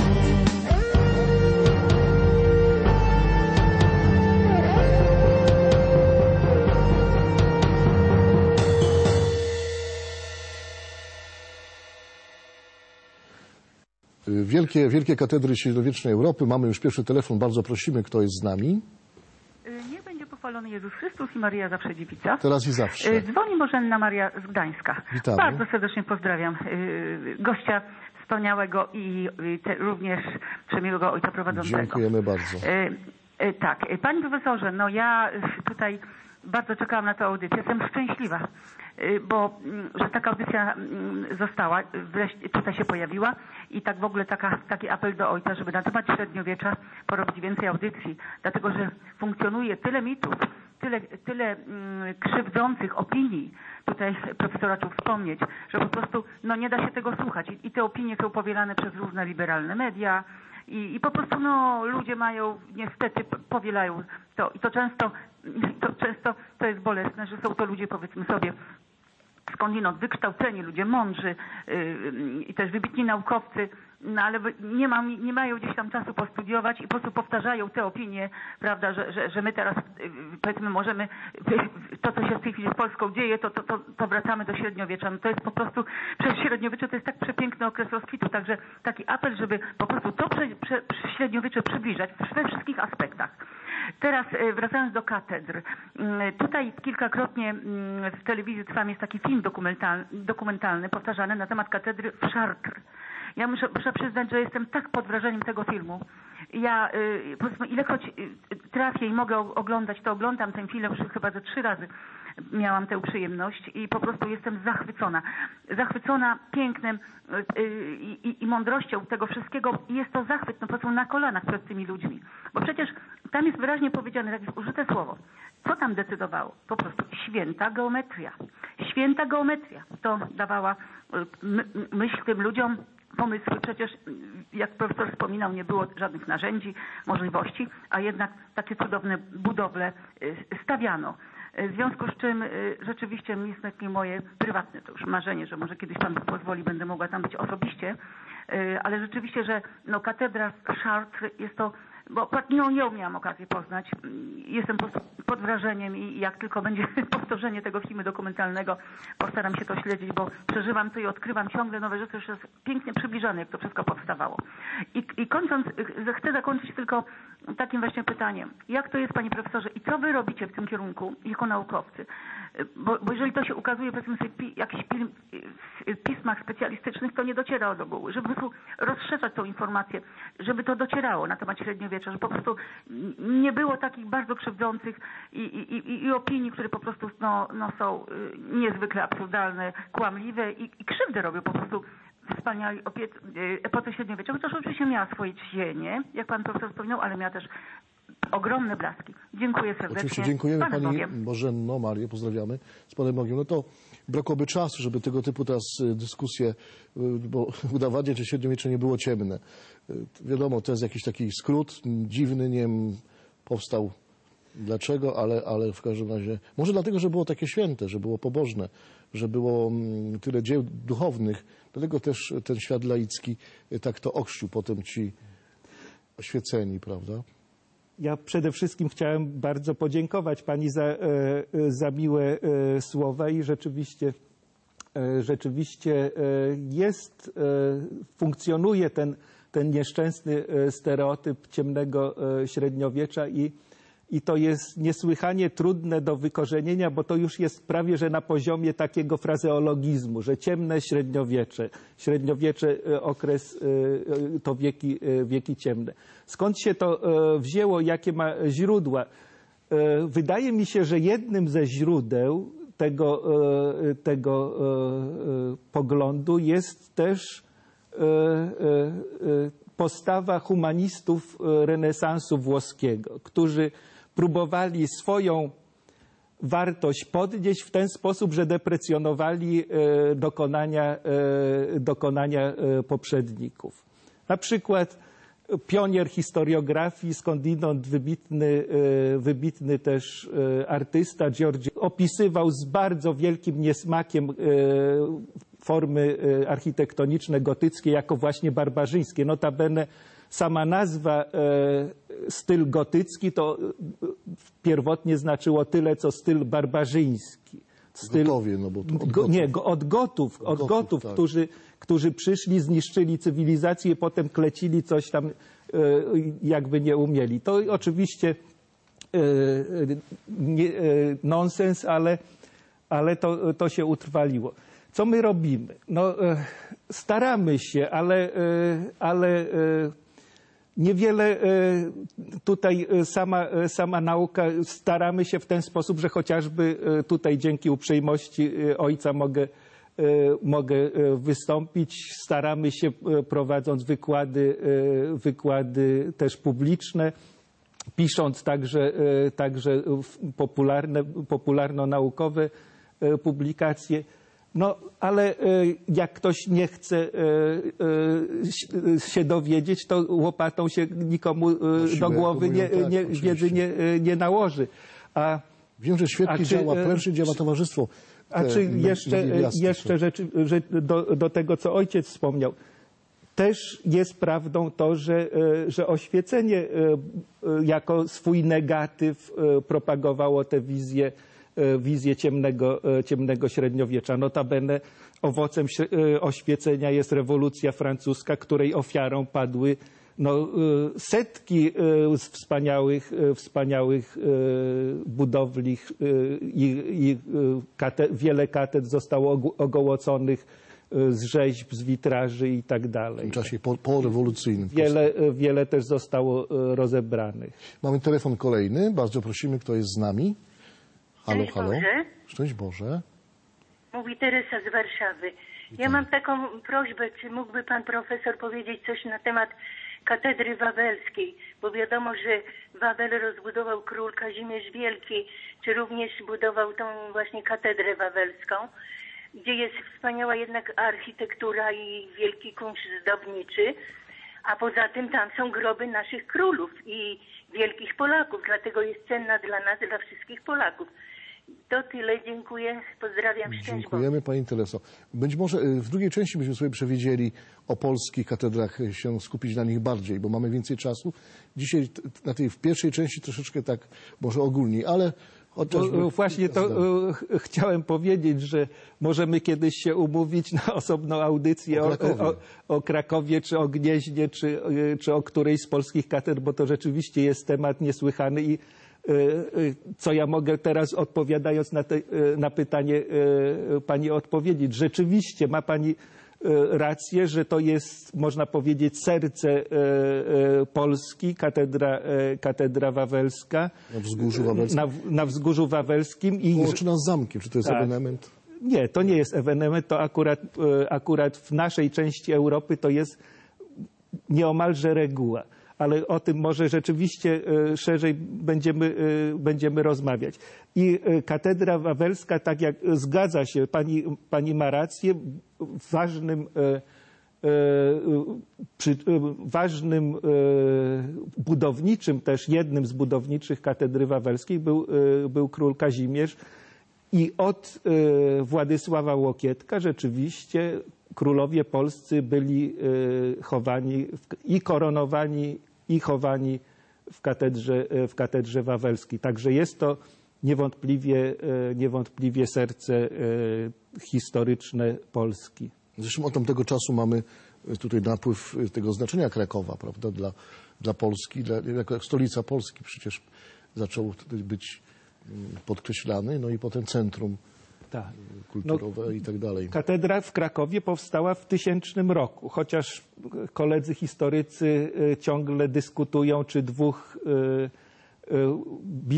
Wielkie katedry średniowiecznej Europy. Mamy już pierwszy telefon. Bardzo prosimy, kto jest z nami. Niech będzie pochwalony Jezus Chrystus i Maryja Zawsze Dziewica. Teraz i zawsze. Dzwoni Bożenna Maria z Gdańska. Witamy. Bardzo serdecznie pozdrawiam gościa wspaniałego i również przemiłego ojca prowadzącego. Dziękujemy bardzo. Tak, panie profesorze, no ja tutaj bardzo czekałam na tę audycję. Jestem szczęśliwa, bo że taka audycja została, wreszcie tutaj się pojawiła i tak w ogóle taki apel do ojca, żeby na temat średniowiecza porobić więcej audycji, dlatego że funkcjonuje tyle mitów, tyle krzywdzących opinii, tutaj profesor raczył wspomnieć, że po prostu no, nie da się tego słuchać i te opinie są powielane przez różne liberalne media i po prostu no, ludzie mają, niestety powielają to i to często to jest bolesne, że są to ludzie, powiedzmy sobie, skądinąd wykształceni, ludzie mądrzy i też wybitni naukowcy, no ale nie mają gdzieś tam czasu postudiować i po prostu powtarzają te opinie, prawda, że my teraz powiedzmy możemy, to co się w tej chwili z Polską dzieje, to wracamy do średniowiecza. No to jest po prostu, przez średniowiecze to jest tak przepiękny okres rozkwitu, także taki apel, żeby po prostu to średniowiecze przybliżać we wszystkich aspektach. Teraz wracając do katedr. Tutaj kilkakrotnie w telewizji Trwam jest taki film dokumentalny powtarzany na temat katedry w Chartres. Ja muszę przyznać, że jestem tak pod wrażeniem tego filmu. Ja powiedzmy, ilekroć trafię i mogę oglądać, to oglądam ten film już chyba ze 3 razy. Miałam tę przyjemność i po prostu jestem zachwycona. Zachwycona pięknem i mądrością tego wszystkiego. I jest to zachwyt, no po prostu na kolanach przed tymi ludźmi. Bo przecież tam jest wyraźnie powiedziane, tak jest użyte słowo. Co tam decydowało? Po prostu święta geometria. Święta geometria. To dawała myśl tym ludziom, pomysły. Przecież, jak profesor wspominał, nie było żadnych narzędzi, możliwości, a jednak takie cudowne budowle stawiano. W związku z czym rzeczywiście jest takie moje prywatne to już marzenie, że może kiedyś Pan pozwoli, będę mogła tam być osobiście, ale rzeczywiście, że no, katedra w Chartres jest to, bo ją miałam okazję poznać. Jestem pod wrażeniem i jak tylko będzie powtórzenie tego filmu dokumentalnego, postaram się to śledzić, bo przeżywam to i odkrywam ciągle nowe rzeczy, już jest pięknie przybliżane, jak to wszystko powstawało. I kończąc, chcę zakończyć tylko takim właśnie pytaniem. Jak to jest, panie profesorze, i co wy robicie w tym kierunku jako naukowcy? Bo jeżeli to się ukazuje, powiedzmy sobie, jakiś film w pismach specjalistycznych, to nie dociera do ogółu. Żeby po prostu rozszerzać tą informację, żeby to docierało na temat średniowiecza, że po prostu nie było takich bardzo krzywdzących i opinii, które po prostu są niezwykle absurdalne, kłamliwe i krzywdę robią po prostu wspaniali epoce średniowiecza, chociaż oczywiście miała swoje cienie, jak pan profesor wspominał, ale miała też ogromne blaski. Dziękuję serdecznie. Oczywiście dziękujemy Pani Bożenno, Marię, pozdrawiamy z Panem Bogiem. No to brakowałoby czasu, żeby tego typu teraz dyskusje, bo udawanie, że średniowiecze nie było ciemne. Wiadomo, to jest jakiś taki skrót dziwny, nie wiem, powstał dlaczego, ale w każdym razie, może dlatego, że było takie święte, że było pobożne, że było tyle dzieł duchownych, dlatego też ten świat laicki tak to ochrzcił potem ci oświeceni, prawda? Ja przede wszystkim chciałem bardzo podziękować Pani za miłe słowa i rzeczywiście funkcjonuje ten nieszczęsny stereotyp ciemnego średniowiecza i to jest niesłychanie trudne do wykorzenienia, bo to już jest prawie że na poziomie takiego frazeologizmu, że ciemne średniowiecze okres to wieki ciemne. Skąd się to wzięło, jakie ma źródła? Wydaje mi się, że jednym ze źródeł tego poglądu jest też postawa humanistów renesansu włoskiego, którzy próbowali swoją wartość podnieść w ten sposób, że deprecjonowali dokonania poprzedników. Na przykład pionier historiografii, skądinąd wybitny też artysta Giorgio opisywał z bardzo wielkim niesmakiem formy architektoniczne gotyckie jako właśnie barbarzyńskie. Notabene sama nazwa styl gotycki to pierwotnie znaczyło tyle, co styl barbarzyński. Gotowie, no bo to od Gotów, tak. którzy przyszli, zniszczyli cywilizację i potem klecili coś tam, jakby nie umieli. To oczywiście nonsens, ale to się utrwaliło. Co my robimy? No, staramy się, ale niewiele tutaj sama nauka, staramy się w ten sposób, że chociażby tutaj dzięki uprzejmości ojca mogę wystąpić. Staramy się, prowadząc wykłady też publiczne, pisząc także popularno-naukowe publikacje. No, ale jak ktoś nie chce się dowiedzieć, to łopatą się nikomu do głowy wiedzy nie nałoży. Wiem, że świetnie działa prężnie, działa towarzystwo. A czy jeszcze do tego, co ojciec wspomniał, też jest prawdą to, że oświecenie jako swój negatyw propagowało tę wizję ciemnego średniowiecza. Notabene owocem oświecenia jest rewolucja francuska, której ofiarą padły setki wspaniałych budowli i wiele katedr zostało ogołoconych z rzeźb, z witraży i tak dalej. W tym czasie porewolucyjnym. Wiele też zostało rozebranych. Mamy telefon kolejny. Bardzo prosimy, kto jest z nami. Halo, Szczęść halo. Boże. Szczęść Boże. Mówi Teresa z Warszawy. Ja mam taką prośbę, czy mógłby pan profesor powiedzieć coś na temat katedry wawelskiej, bo wiadomo, że Wawel rozbudował król Kazimierz Wielki, czy również budował tą właśnie katedrę wawelską, gdzie jest wspaniała jednak architektura i wielki kunszt zdobniczy, a poza tym tam są groby naszych królów i wielkich Polaków, dlatego jest cenna dla nas, dla wszystkich Polaków. To tyle, dziękuję, pozdrawiam, szczęść Boże. Dziękujemy pani Tereso. Być może w drugiej części byśmy sobie przewidzieli o polskich katedrach się skupić na nich bardziej, bo mamy więcej czasu. Dzisiaj w pierwszej części troszeczkę tak może ogólniej, ale właśnie to chciałem powiedzieć, że możemy kiedyś się umówić na osobną audycję o Krakowie, czy o Gnieźnie, czy o którejś z polskich katedr, bo to rzeczywiście jest temat niesłychany i co ja mogę teraz, odpowiadając na pytanie pani odpowiedzieć. Rzeczywiście ma pani rację, że to jest, można powiedzieć, serce Polski, katedra wawelska. Na Wzgórzu Wawelskim. Na Wzgórzu Wawelskim. Łączy nas z zamkiem. Czy to jest ewenement? Nie, to nie jest ewenement. To akurat w naszej części Europy to jest nieomalże reguła. Ale o tym może rzeczywiście szerzej będziemy rozmawiać. I katedra wawelska, tak jak zgadza się, pani ma rację, ważnym budowniczym, też jednym z budowniczych katedry wawelskiej był król Kazimierz i od Władysława Łokietka rzeczywiście królowie polscy byli chowani i koronowani i chowani w katedrze wawelskiej. Także jest to niewątpliwie serce historyczne Polski. Zresztą od tamtego czasu mamy tutaj napływ tego znaczenia Krakowa, prawda, dla Polski, jako stolica Polski przecież zaczął być podkreślany, no i potem centrum kulturowe i tak dalej. Katedra w Krakowie powstała w 1000 roku, chociaż koledzy historycy ciągle dyskutują, czy dwóch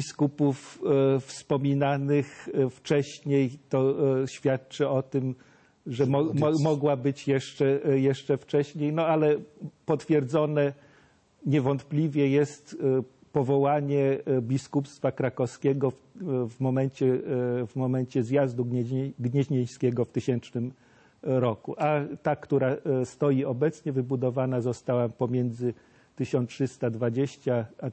biskupów wspominanych wcześniej, to świadczy o tym, że mogła być jeszcze wcześniej, no ale potwierdzone niewątpliwie jest powołanie biskupstwa krakowskiego w momencie zjazdu gnieźnieńskiego w 1000 roku. A ta, która stoi obecnie, wybudowana została pomiędzy 1320 a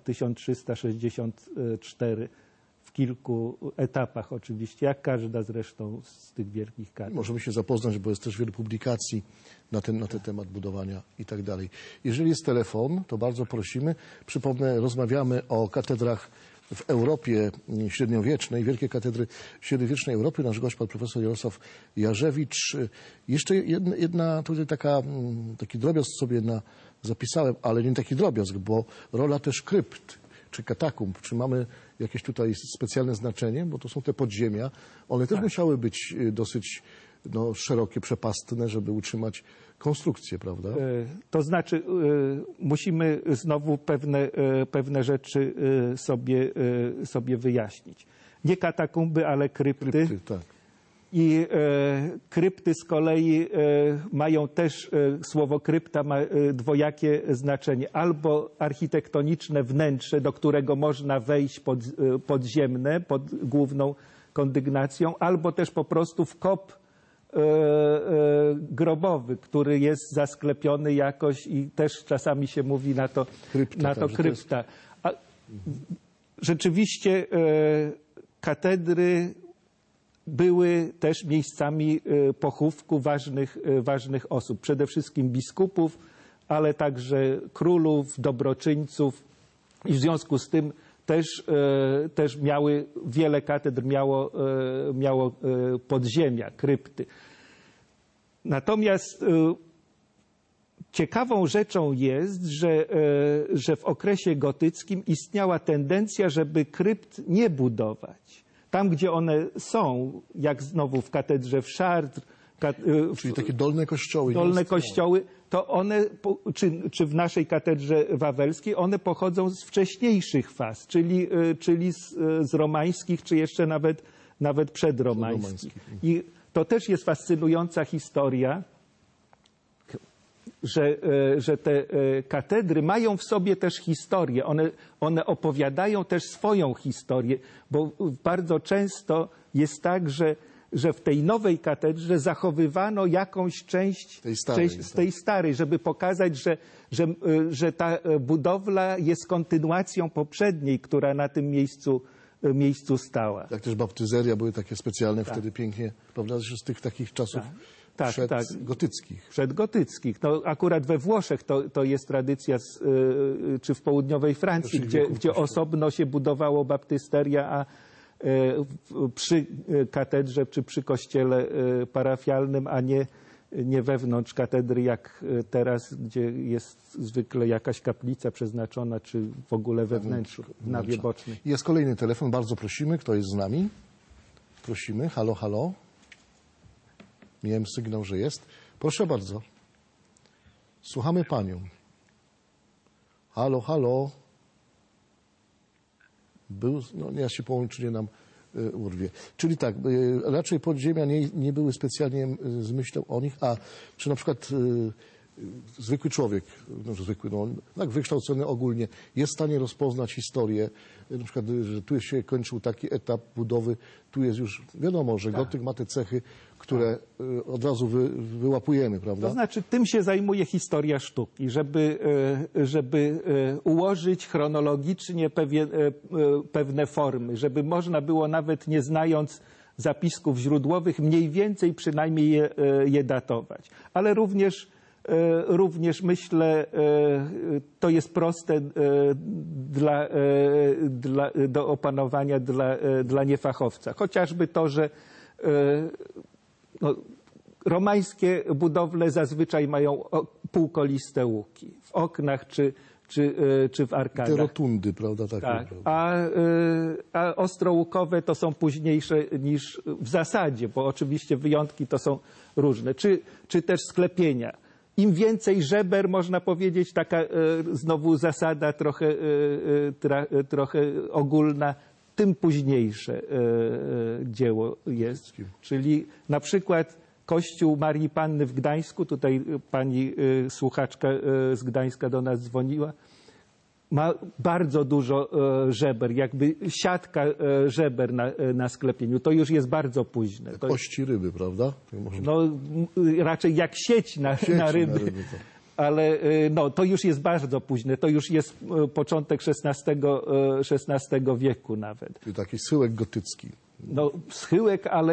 1364 w kilku etapach oczywiście, jak każda zresztą z tych wielkich katedr. Możemy się zapoznać, bo jest też wiele publikacji na ten temat budowania i tak dalej. Jeżeli jest telefon, to bardzo prosimy. Przypomnę, rozmawiamy o katedrach w Europie średniowiecznej, wielkie katedry średniowiecznej Europy. Nasz gość, pan profesor Jarosław Jarzewicz. Jeszcze jedna tutaj taki drobiazg sobie zapisałem, ale nie taki drobiazg, bo rola też krypt czy katakumb. Czy mamy jakieś tutaj specjalne znaczenie? Bo to są te podziemia. One też musiały być dosyć szerokie, przepastne, żeby utrzymać konstrukcję, prawda? To znaczy musimy znowu pewne rzeczy sobie wyjaśnić. Nie katakumby, ale krypty. Tak. I krypty z kolei mają też, słowo krypta ma dwojakie znaczenie. Albo architektoniczne wnętrze, do którego można wejść podziemne, pod główną kondygnacją, albo też po prostu wkop grobowy, który jest zasklepiony jakoś i też czasami się mówi na to krypta. A rzeczywiście katedry były też miejscami pochówku ważnych osób. Przede wszystkim biskupów, ale także królów, dobroczyńców i w związku z tym też wiele katedr miało podziemia, krypty. Natomiast ciekawą rzeczą jest, że w okresie gotyckim istniała tendencja, żeby krypt nie budować. Tam, gdzie one są, jak znowu w katedrze w Chartres, czyli takie dolne kościoły. Dolne kościoły, to one, czy w naszej katedrze wawelskiej, one pochodzą z wcześniejszych faz, czyli z romańskich, czy jeszcze nawet przedromańskich. I to też jest fascynująca historia, że te katedry mają w sobie też historię. One opowiadają też swoją historię, bo bardzo często jest tak, że w tej nowej katedrze zachowywano jakąś część z tej starej, żeby pokazać, że ta budowla jest kontynuacją poprzedniej, która na tym miejscu stała. Jak też baptyzeria były takie specjalne wtedy pięknie, prawda, z tych takich czasów przedgotyckich. Przedgotyckich. No, akurat we Włoszech to jest tradycja, czy w południowej Francji, gdzie osobno się budowało baptysteria, a przy katedrze czy przy kościele parafialnym, a nie wewnątrz katedry, jak teraz, gdzie jest zwykle jakaś kaplica przeznaczona, czy w ogóle we wnętrzu, w nawie bocznej. Jest kolejny telefon, bardzo prosimy. Kto jest z nami? Prosimy. Halo, halo. Miałem sygnał, że jest. Proszę bardzo. Słuchamy panią. Halo, halo. Ja się połączenie nam urwie. Czyli tak, raczej podziemia nie były specjalnie z myślą o nich, a czy na przykład zwykły człowiek, tak wykształcony ogólnie, jest w stanie rozpoznać historię, na przykład, że tu się kończył taki etap budowy, tu jest już wiadomo, że gotyk ma te cechy, które od razu wyłapujemy, prawda? To znaczy, tym się zajmuje historia sztuki, żeby ułożyć chronologicznie pewne formy, żeby można było, nawet nie znając zapisków źródłowych, mniej więcej przynajmniej je datować. Ale również myślę, to jest proste do opanowania dla niefachowca. Chociażby to, że romańskie budowle zazwyczaj mają półkoliste łuki w oknach czy w arkadach. Te rotundy, prawda? Tak. A ostrołukowe to są późniejsze niż w zasadzie, bo oczywiście wyjątki to są różne. Czy też sklepienia. Im więcej żeber, można powiedzieć, taka znowu zasada trochę ogólna, tym późniejsze dzieło jest. Czyli na przykład Kościół Marii Panny w Gdańsku, tutaj pani słuchaczka z Gdańska do nas dzwoniła, ma bardzo dużo żeber, jakby siatka żeber na sklepieniu. To już jest bardzo późne. Jak kości ryby, prawda? No, raczej jak sieć na ryby. To. Ale no, to już jest bardzo późne. To już jest początek XVI wieku nawet. Czyli taki schyłek gotycki. No, schyłek, ale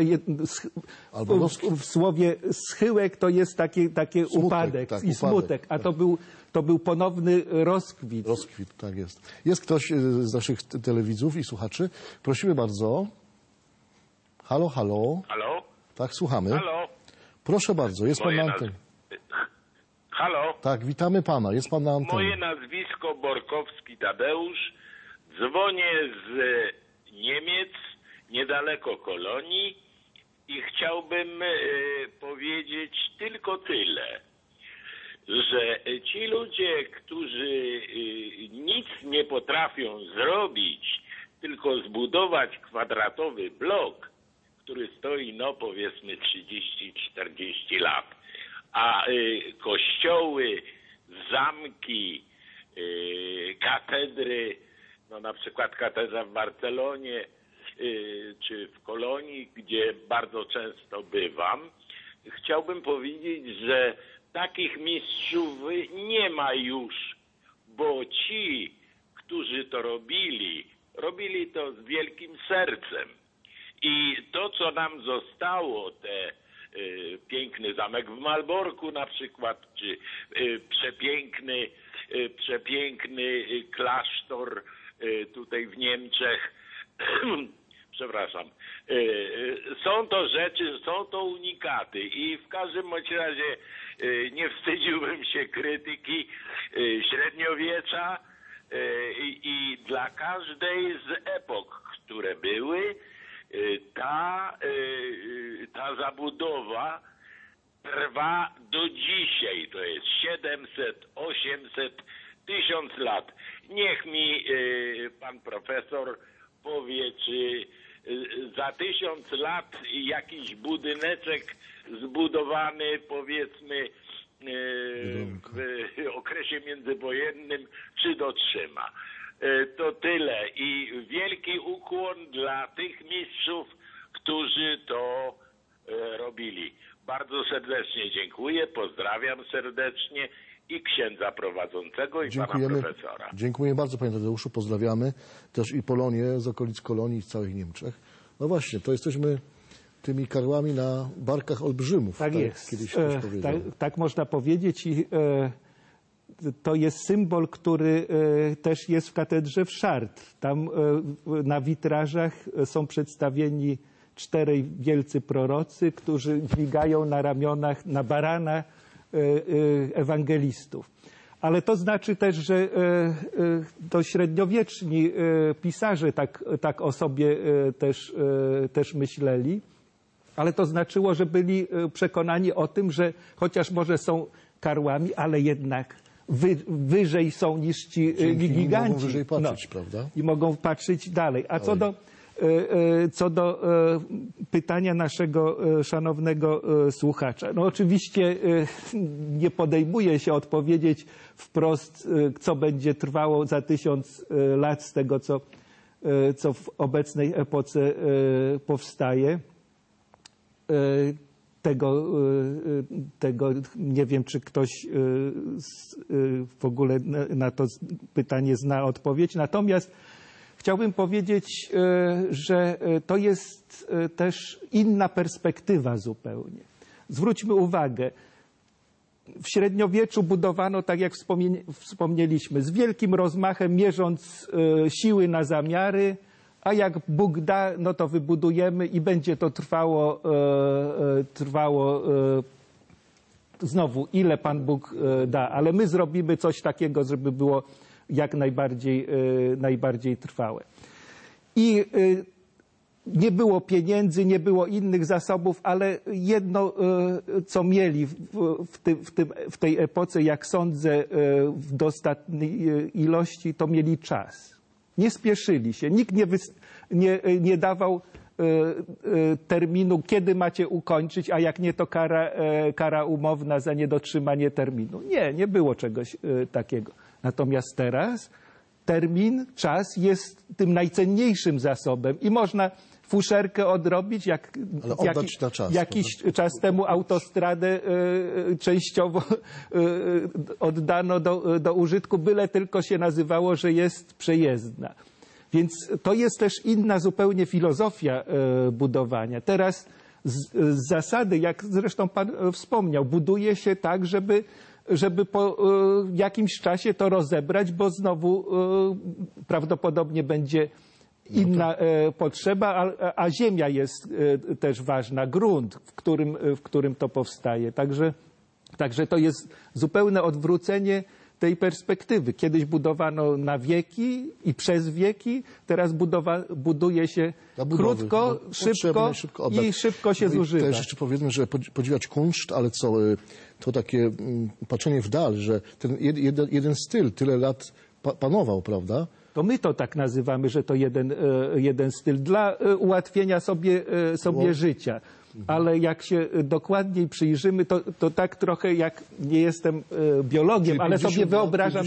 w słowie schyłek to jest takie Smutek, upadek tak, i smutek, a to był ponowny rozkwit. Rozkwit, tak jest. Jest ktoś z naszych telewidzów i słuchaczy? Prosimy bardzo. Halo, halo. Halo? Tak, słuchamy. Halo? Proszę bardzo, jest pan na antenie. Halo? Tak, witamy pana, jest pan na antenie. Moje nazwisko Borkowski Tadeusz. Dzwonię z Niemiec, niedaleko Kolonii i chciałbym powiedzieć tylko tyle, że ci ludzie, którzy nic nie potrafią zrobić, tylko zbudować kwadratowy blok, który stoi, no powiedzmy 30-40 lat, a kościoły, zamki, katedry, no na przykład katedra w Barcelonie czy w Kolonii, gdzie bardzo często bywam, chciałbym powiedzieć, że takich mistrzów nie ma już, bo ci, którzy to robili to z wielkim sercem. I to, co nam zostało, piękny zamek w Malborku na przykład, czy przepiękny klasztor tutaj w Niemczech, przepraszam, są to rzeczy, są to unikaty i w każdym bądź razie nie wstydziłbym się krytyki średniowiecza i dla każdej z epok, które były, ta zabudowa trwa do dzisiaj, to jest 700, 800, 1000 lat. Niech mi pan profesor powie, czy za 1000 lat jakiś budyneczek zbudowany, powiedzmy, w okresie międzywojennym, czy dotrzyma. To tyle i wielki ukłon dla tych mistrzów, którzy to robili. Bardzo serdecznie dziękuję, pozdrawiam serdecznie i księdza prowadzącego i pana profesora. Dziękuję bardzo, panie Tadeuszu, pozdrawiamy też i Polonię z okolic Kolonii i z całych Niemczech. No właśnie, to jesteśmy tymi karłami na barkach olbrzymów. Tak jest. Kiedyś ktoś powiedział. Tak można powiedzieć i to jest symbol, który też jest w katedrze w Chartres. Tam na witrażach są przedstawieni 4 wielcy prorocy, którzy dźwigają na ramionach, na barana ewangelistów. Ale to znaczy też, że to średniowieczni pisarze tak o sobie też myśleli, ale to znaczyło, że byli przekonani o tym, że chociaż może są karłami, ale jednak wyżej są niż ci giganci. Mogą wyżej patrzeć, prawda? I mogą patrzeć dalej. A co do pytania naszego szanownego słuchacza. No oczywiście nie podejmuję się odpowiedzieć wprost, co będzie trwało za 1000 lat z tego, co w obecnej epoce powstaje. Tego nie wiem, czy ktoś w ogóle na to pytanie zna odpowiedź. Natomiast chciałbym powiedzieć, że to jest też inna perspektywa zupełnie. Zwróćmy uwagę, w średniowieczu budowano, tak jak wspomnieliśmy, z wielkim rozmachem, mierząc siły na zamiary, a jak Bóg da, no to wybudujemy i będzie to trwało znowu, ile Pan Bóg da. Ale my zrobimy coś takiego, żeby było jak najbardziej trwałe. I nie było pieniędzy, nie było innych zasobów, ale jedno, co mieli w tej epoce, jak sądzę, w dostatniej ilości, to mieli czas. Nie spieszyli się, nikt nie dawał terminu, kiedy macie ukończyć, a jak nie, to kara umowna za niedotrzymanie terminu. Nie było czegoś takiego. Natomiast teraz termin, czas jest tym najcenniejszym zasobem i można fuszerkę odrobić, jak jakiś czas temu autostradę częściowo oddano do użytku, byle tylko się nazywało, że jest przejezdna. Więc to jest też inna zupełnie filozofia budowania. Teraz z zasady, jak zresztą pan wspomniał, buduje się tak, żeby po jakimś czasie to rozebrać, bo znowu prawdopodobnie będzie inna potrzeba, a ziemia jest też ważna, grunt, w którym to powstaje. Także to jest zupełne odwrócenie tej perspektywy. Kiedyś budowano na wieki i przez wieki, teraz buduje się krótko, szybko i szybko się zużywa. Też jeszcze powiedzmy, że podziwiać kunszt, ale co, to takie patrzenie w dal, że ten jeden styl tyle lat panował, prawda? To my to tak nazywamy, że to jeden styl dla ułatwienia sobie życia. Ale jak się dokładniej przyjrzymy, to tak trochę jak, nie jestem biologiem, ale sobie wyobrażam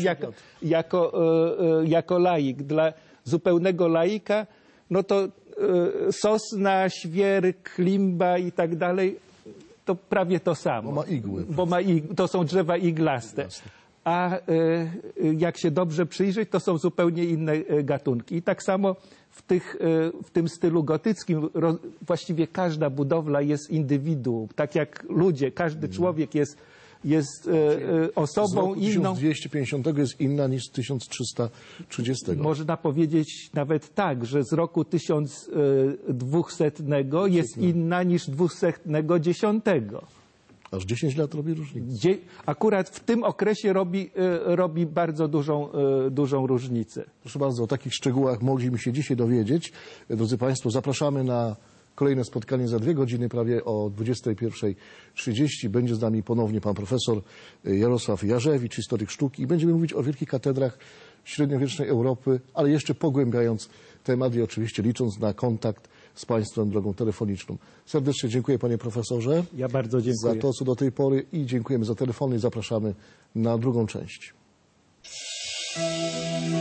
jako laik. Dla zupełnego laika, no to sosna, świerk, limba i tak dalej, to prawie to samo. Bo ma igły. To są drzewa iglaste. A jak się dobrze przyjrzeć, to są zupełnie inne gatunki. I tak samo w tym stylu gotyckim właściwie każda budowla jest indywiduum. Tak jak ludzie, każdy człowiek jest osobą inną. Z roku 1250 jest inna niż z 1330. Można powiedzieć nawet tak, że z roku 1200 jest inna niż 210. Aż 10 lat robi różnicę. Akurat w tym okresie robi bardzo dużą różnicę. Proszę bardzo, o takich szczegółach mogliśmy się dzisiaj dowiedzieć. Drodzy Państwo, zapraszamy na kolejne spotkanie za 2 godziny, prawie o 21:30. Będzie z nami ponownie pan profesor Jarosław Jarzewicz, historyk sztuki, i będziemy mówić o wielkich katedrach średniowiecznej Europy, ale jeszcze pogłębiając temat i oczywiście licząc na kontakt z Państwem drogą telefoniczną. Serdecznie dziękuję, panie profesorze. Ja bardzo dziękuję za to, co do tej pory, i dziękujemy za telefony i zapraszamy na drugą część.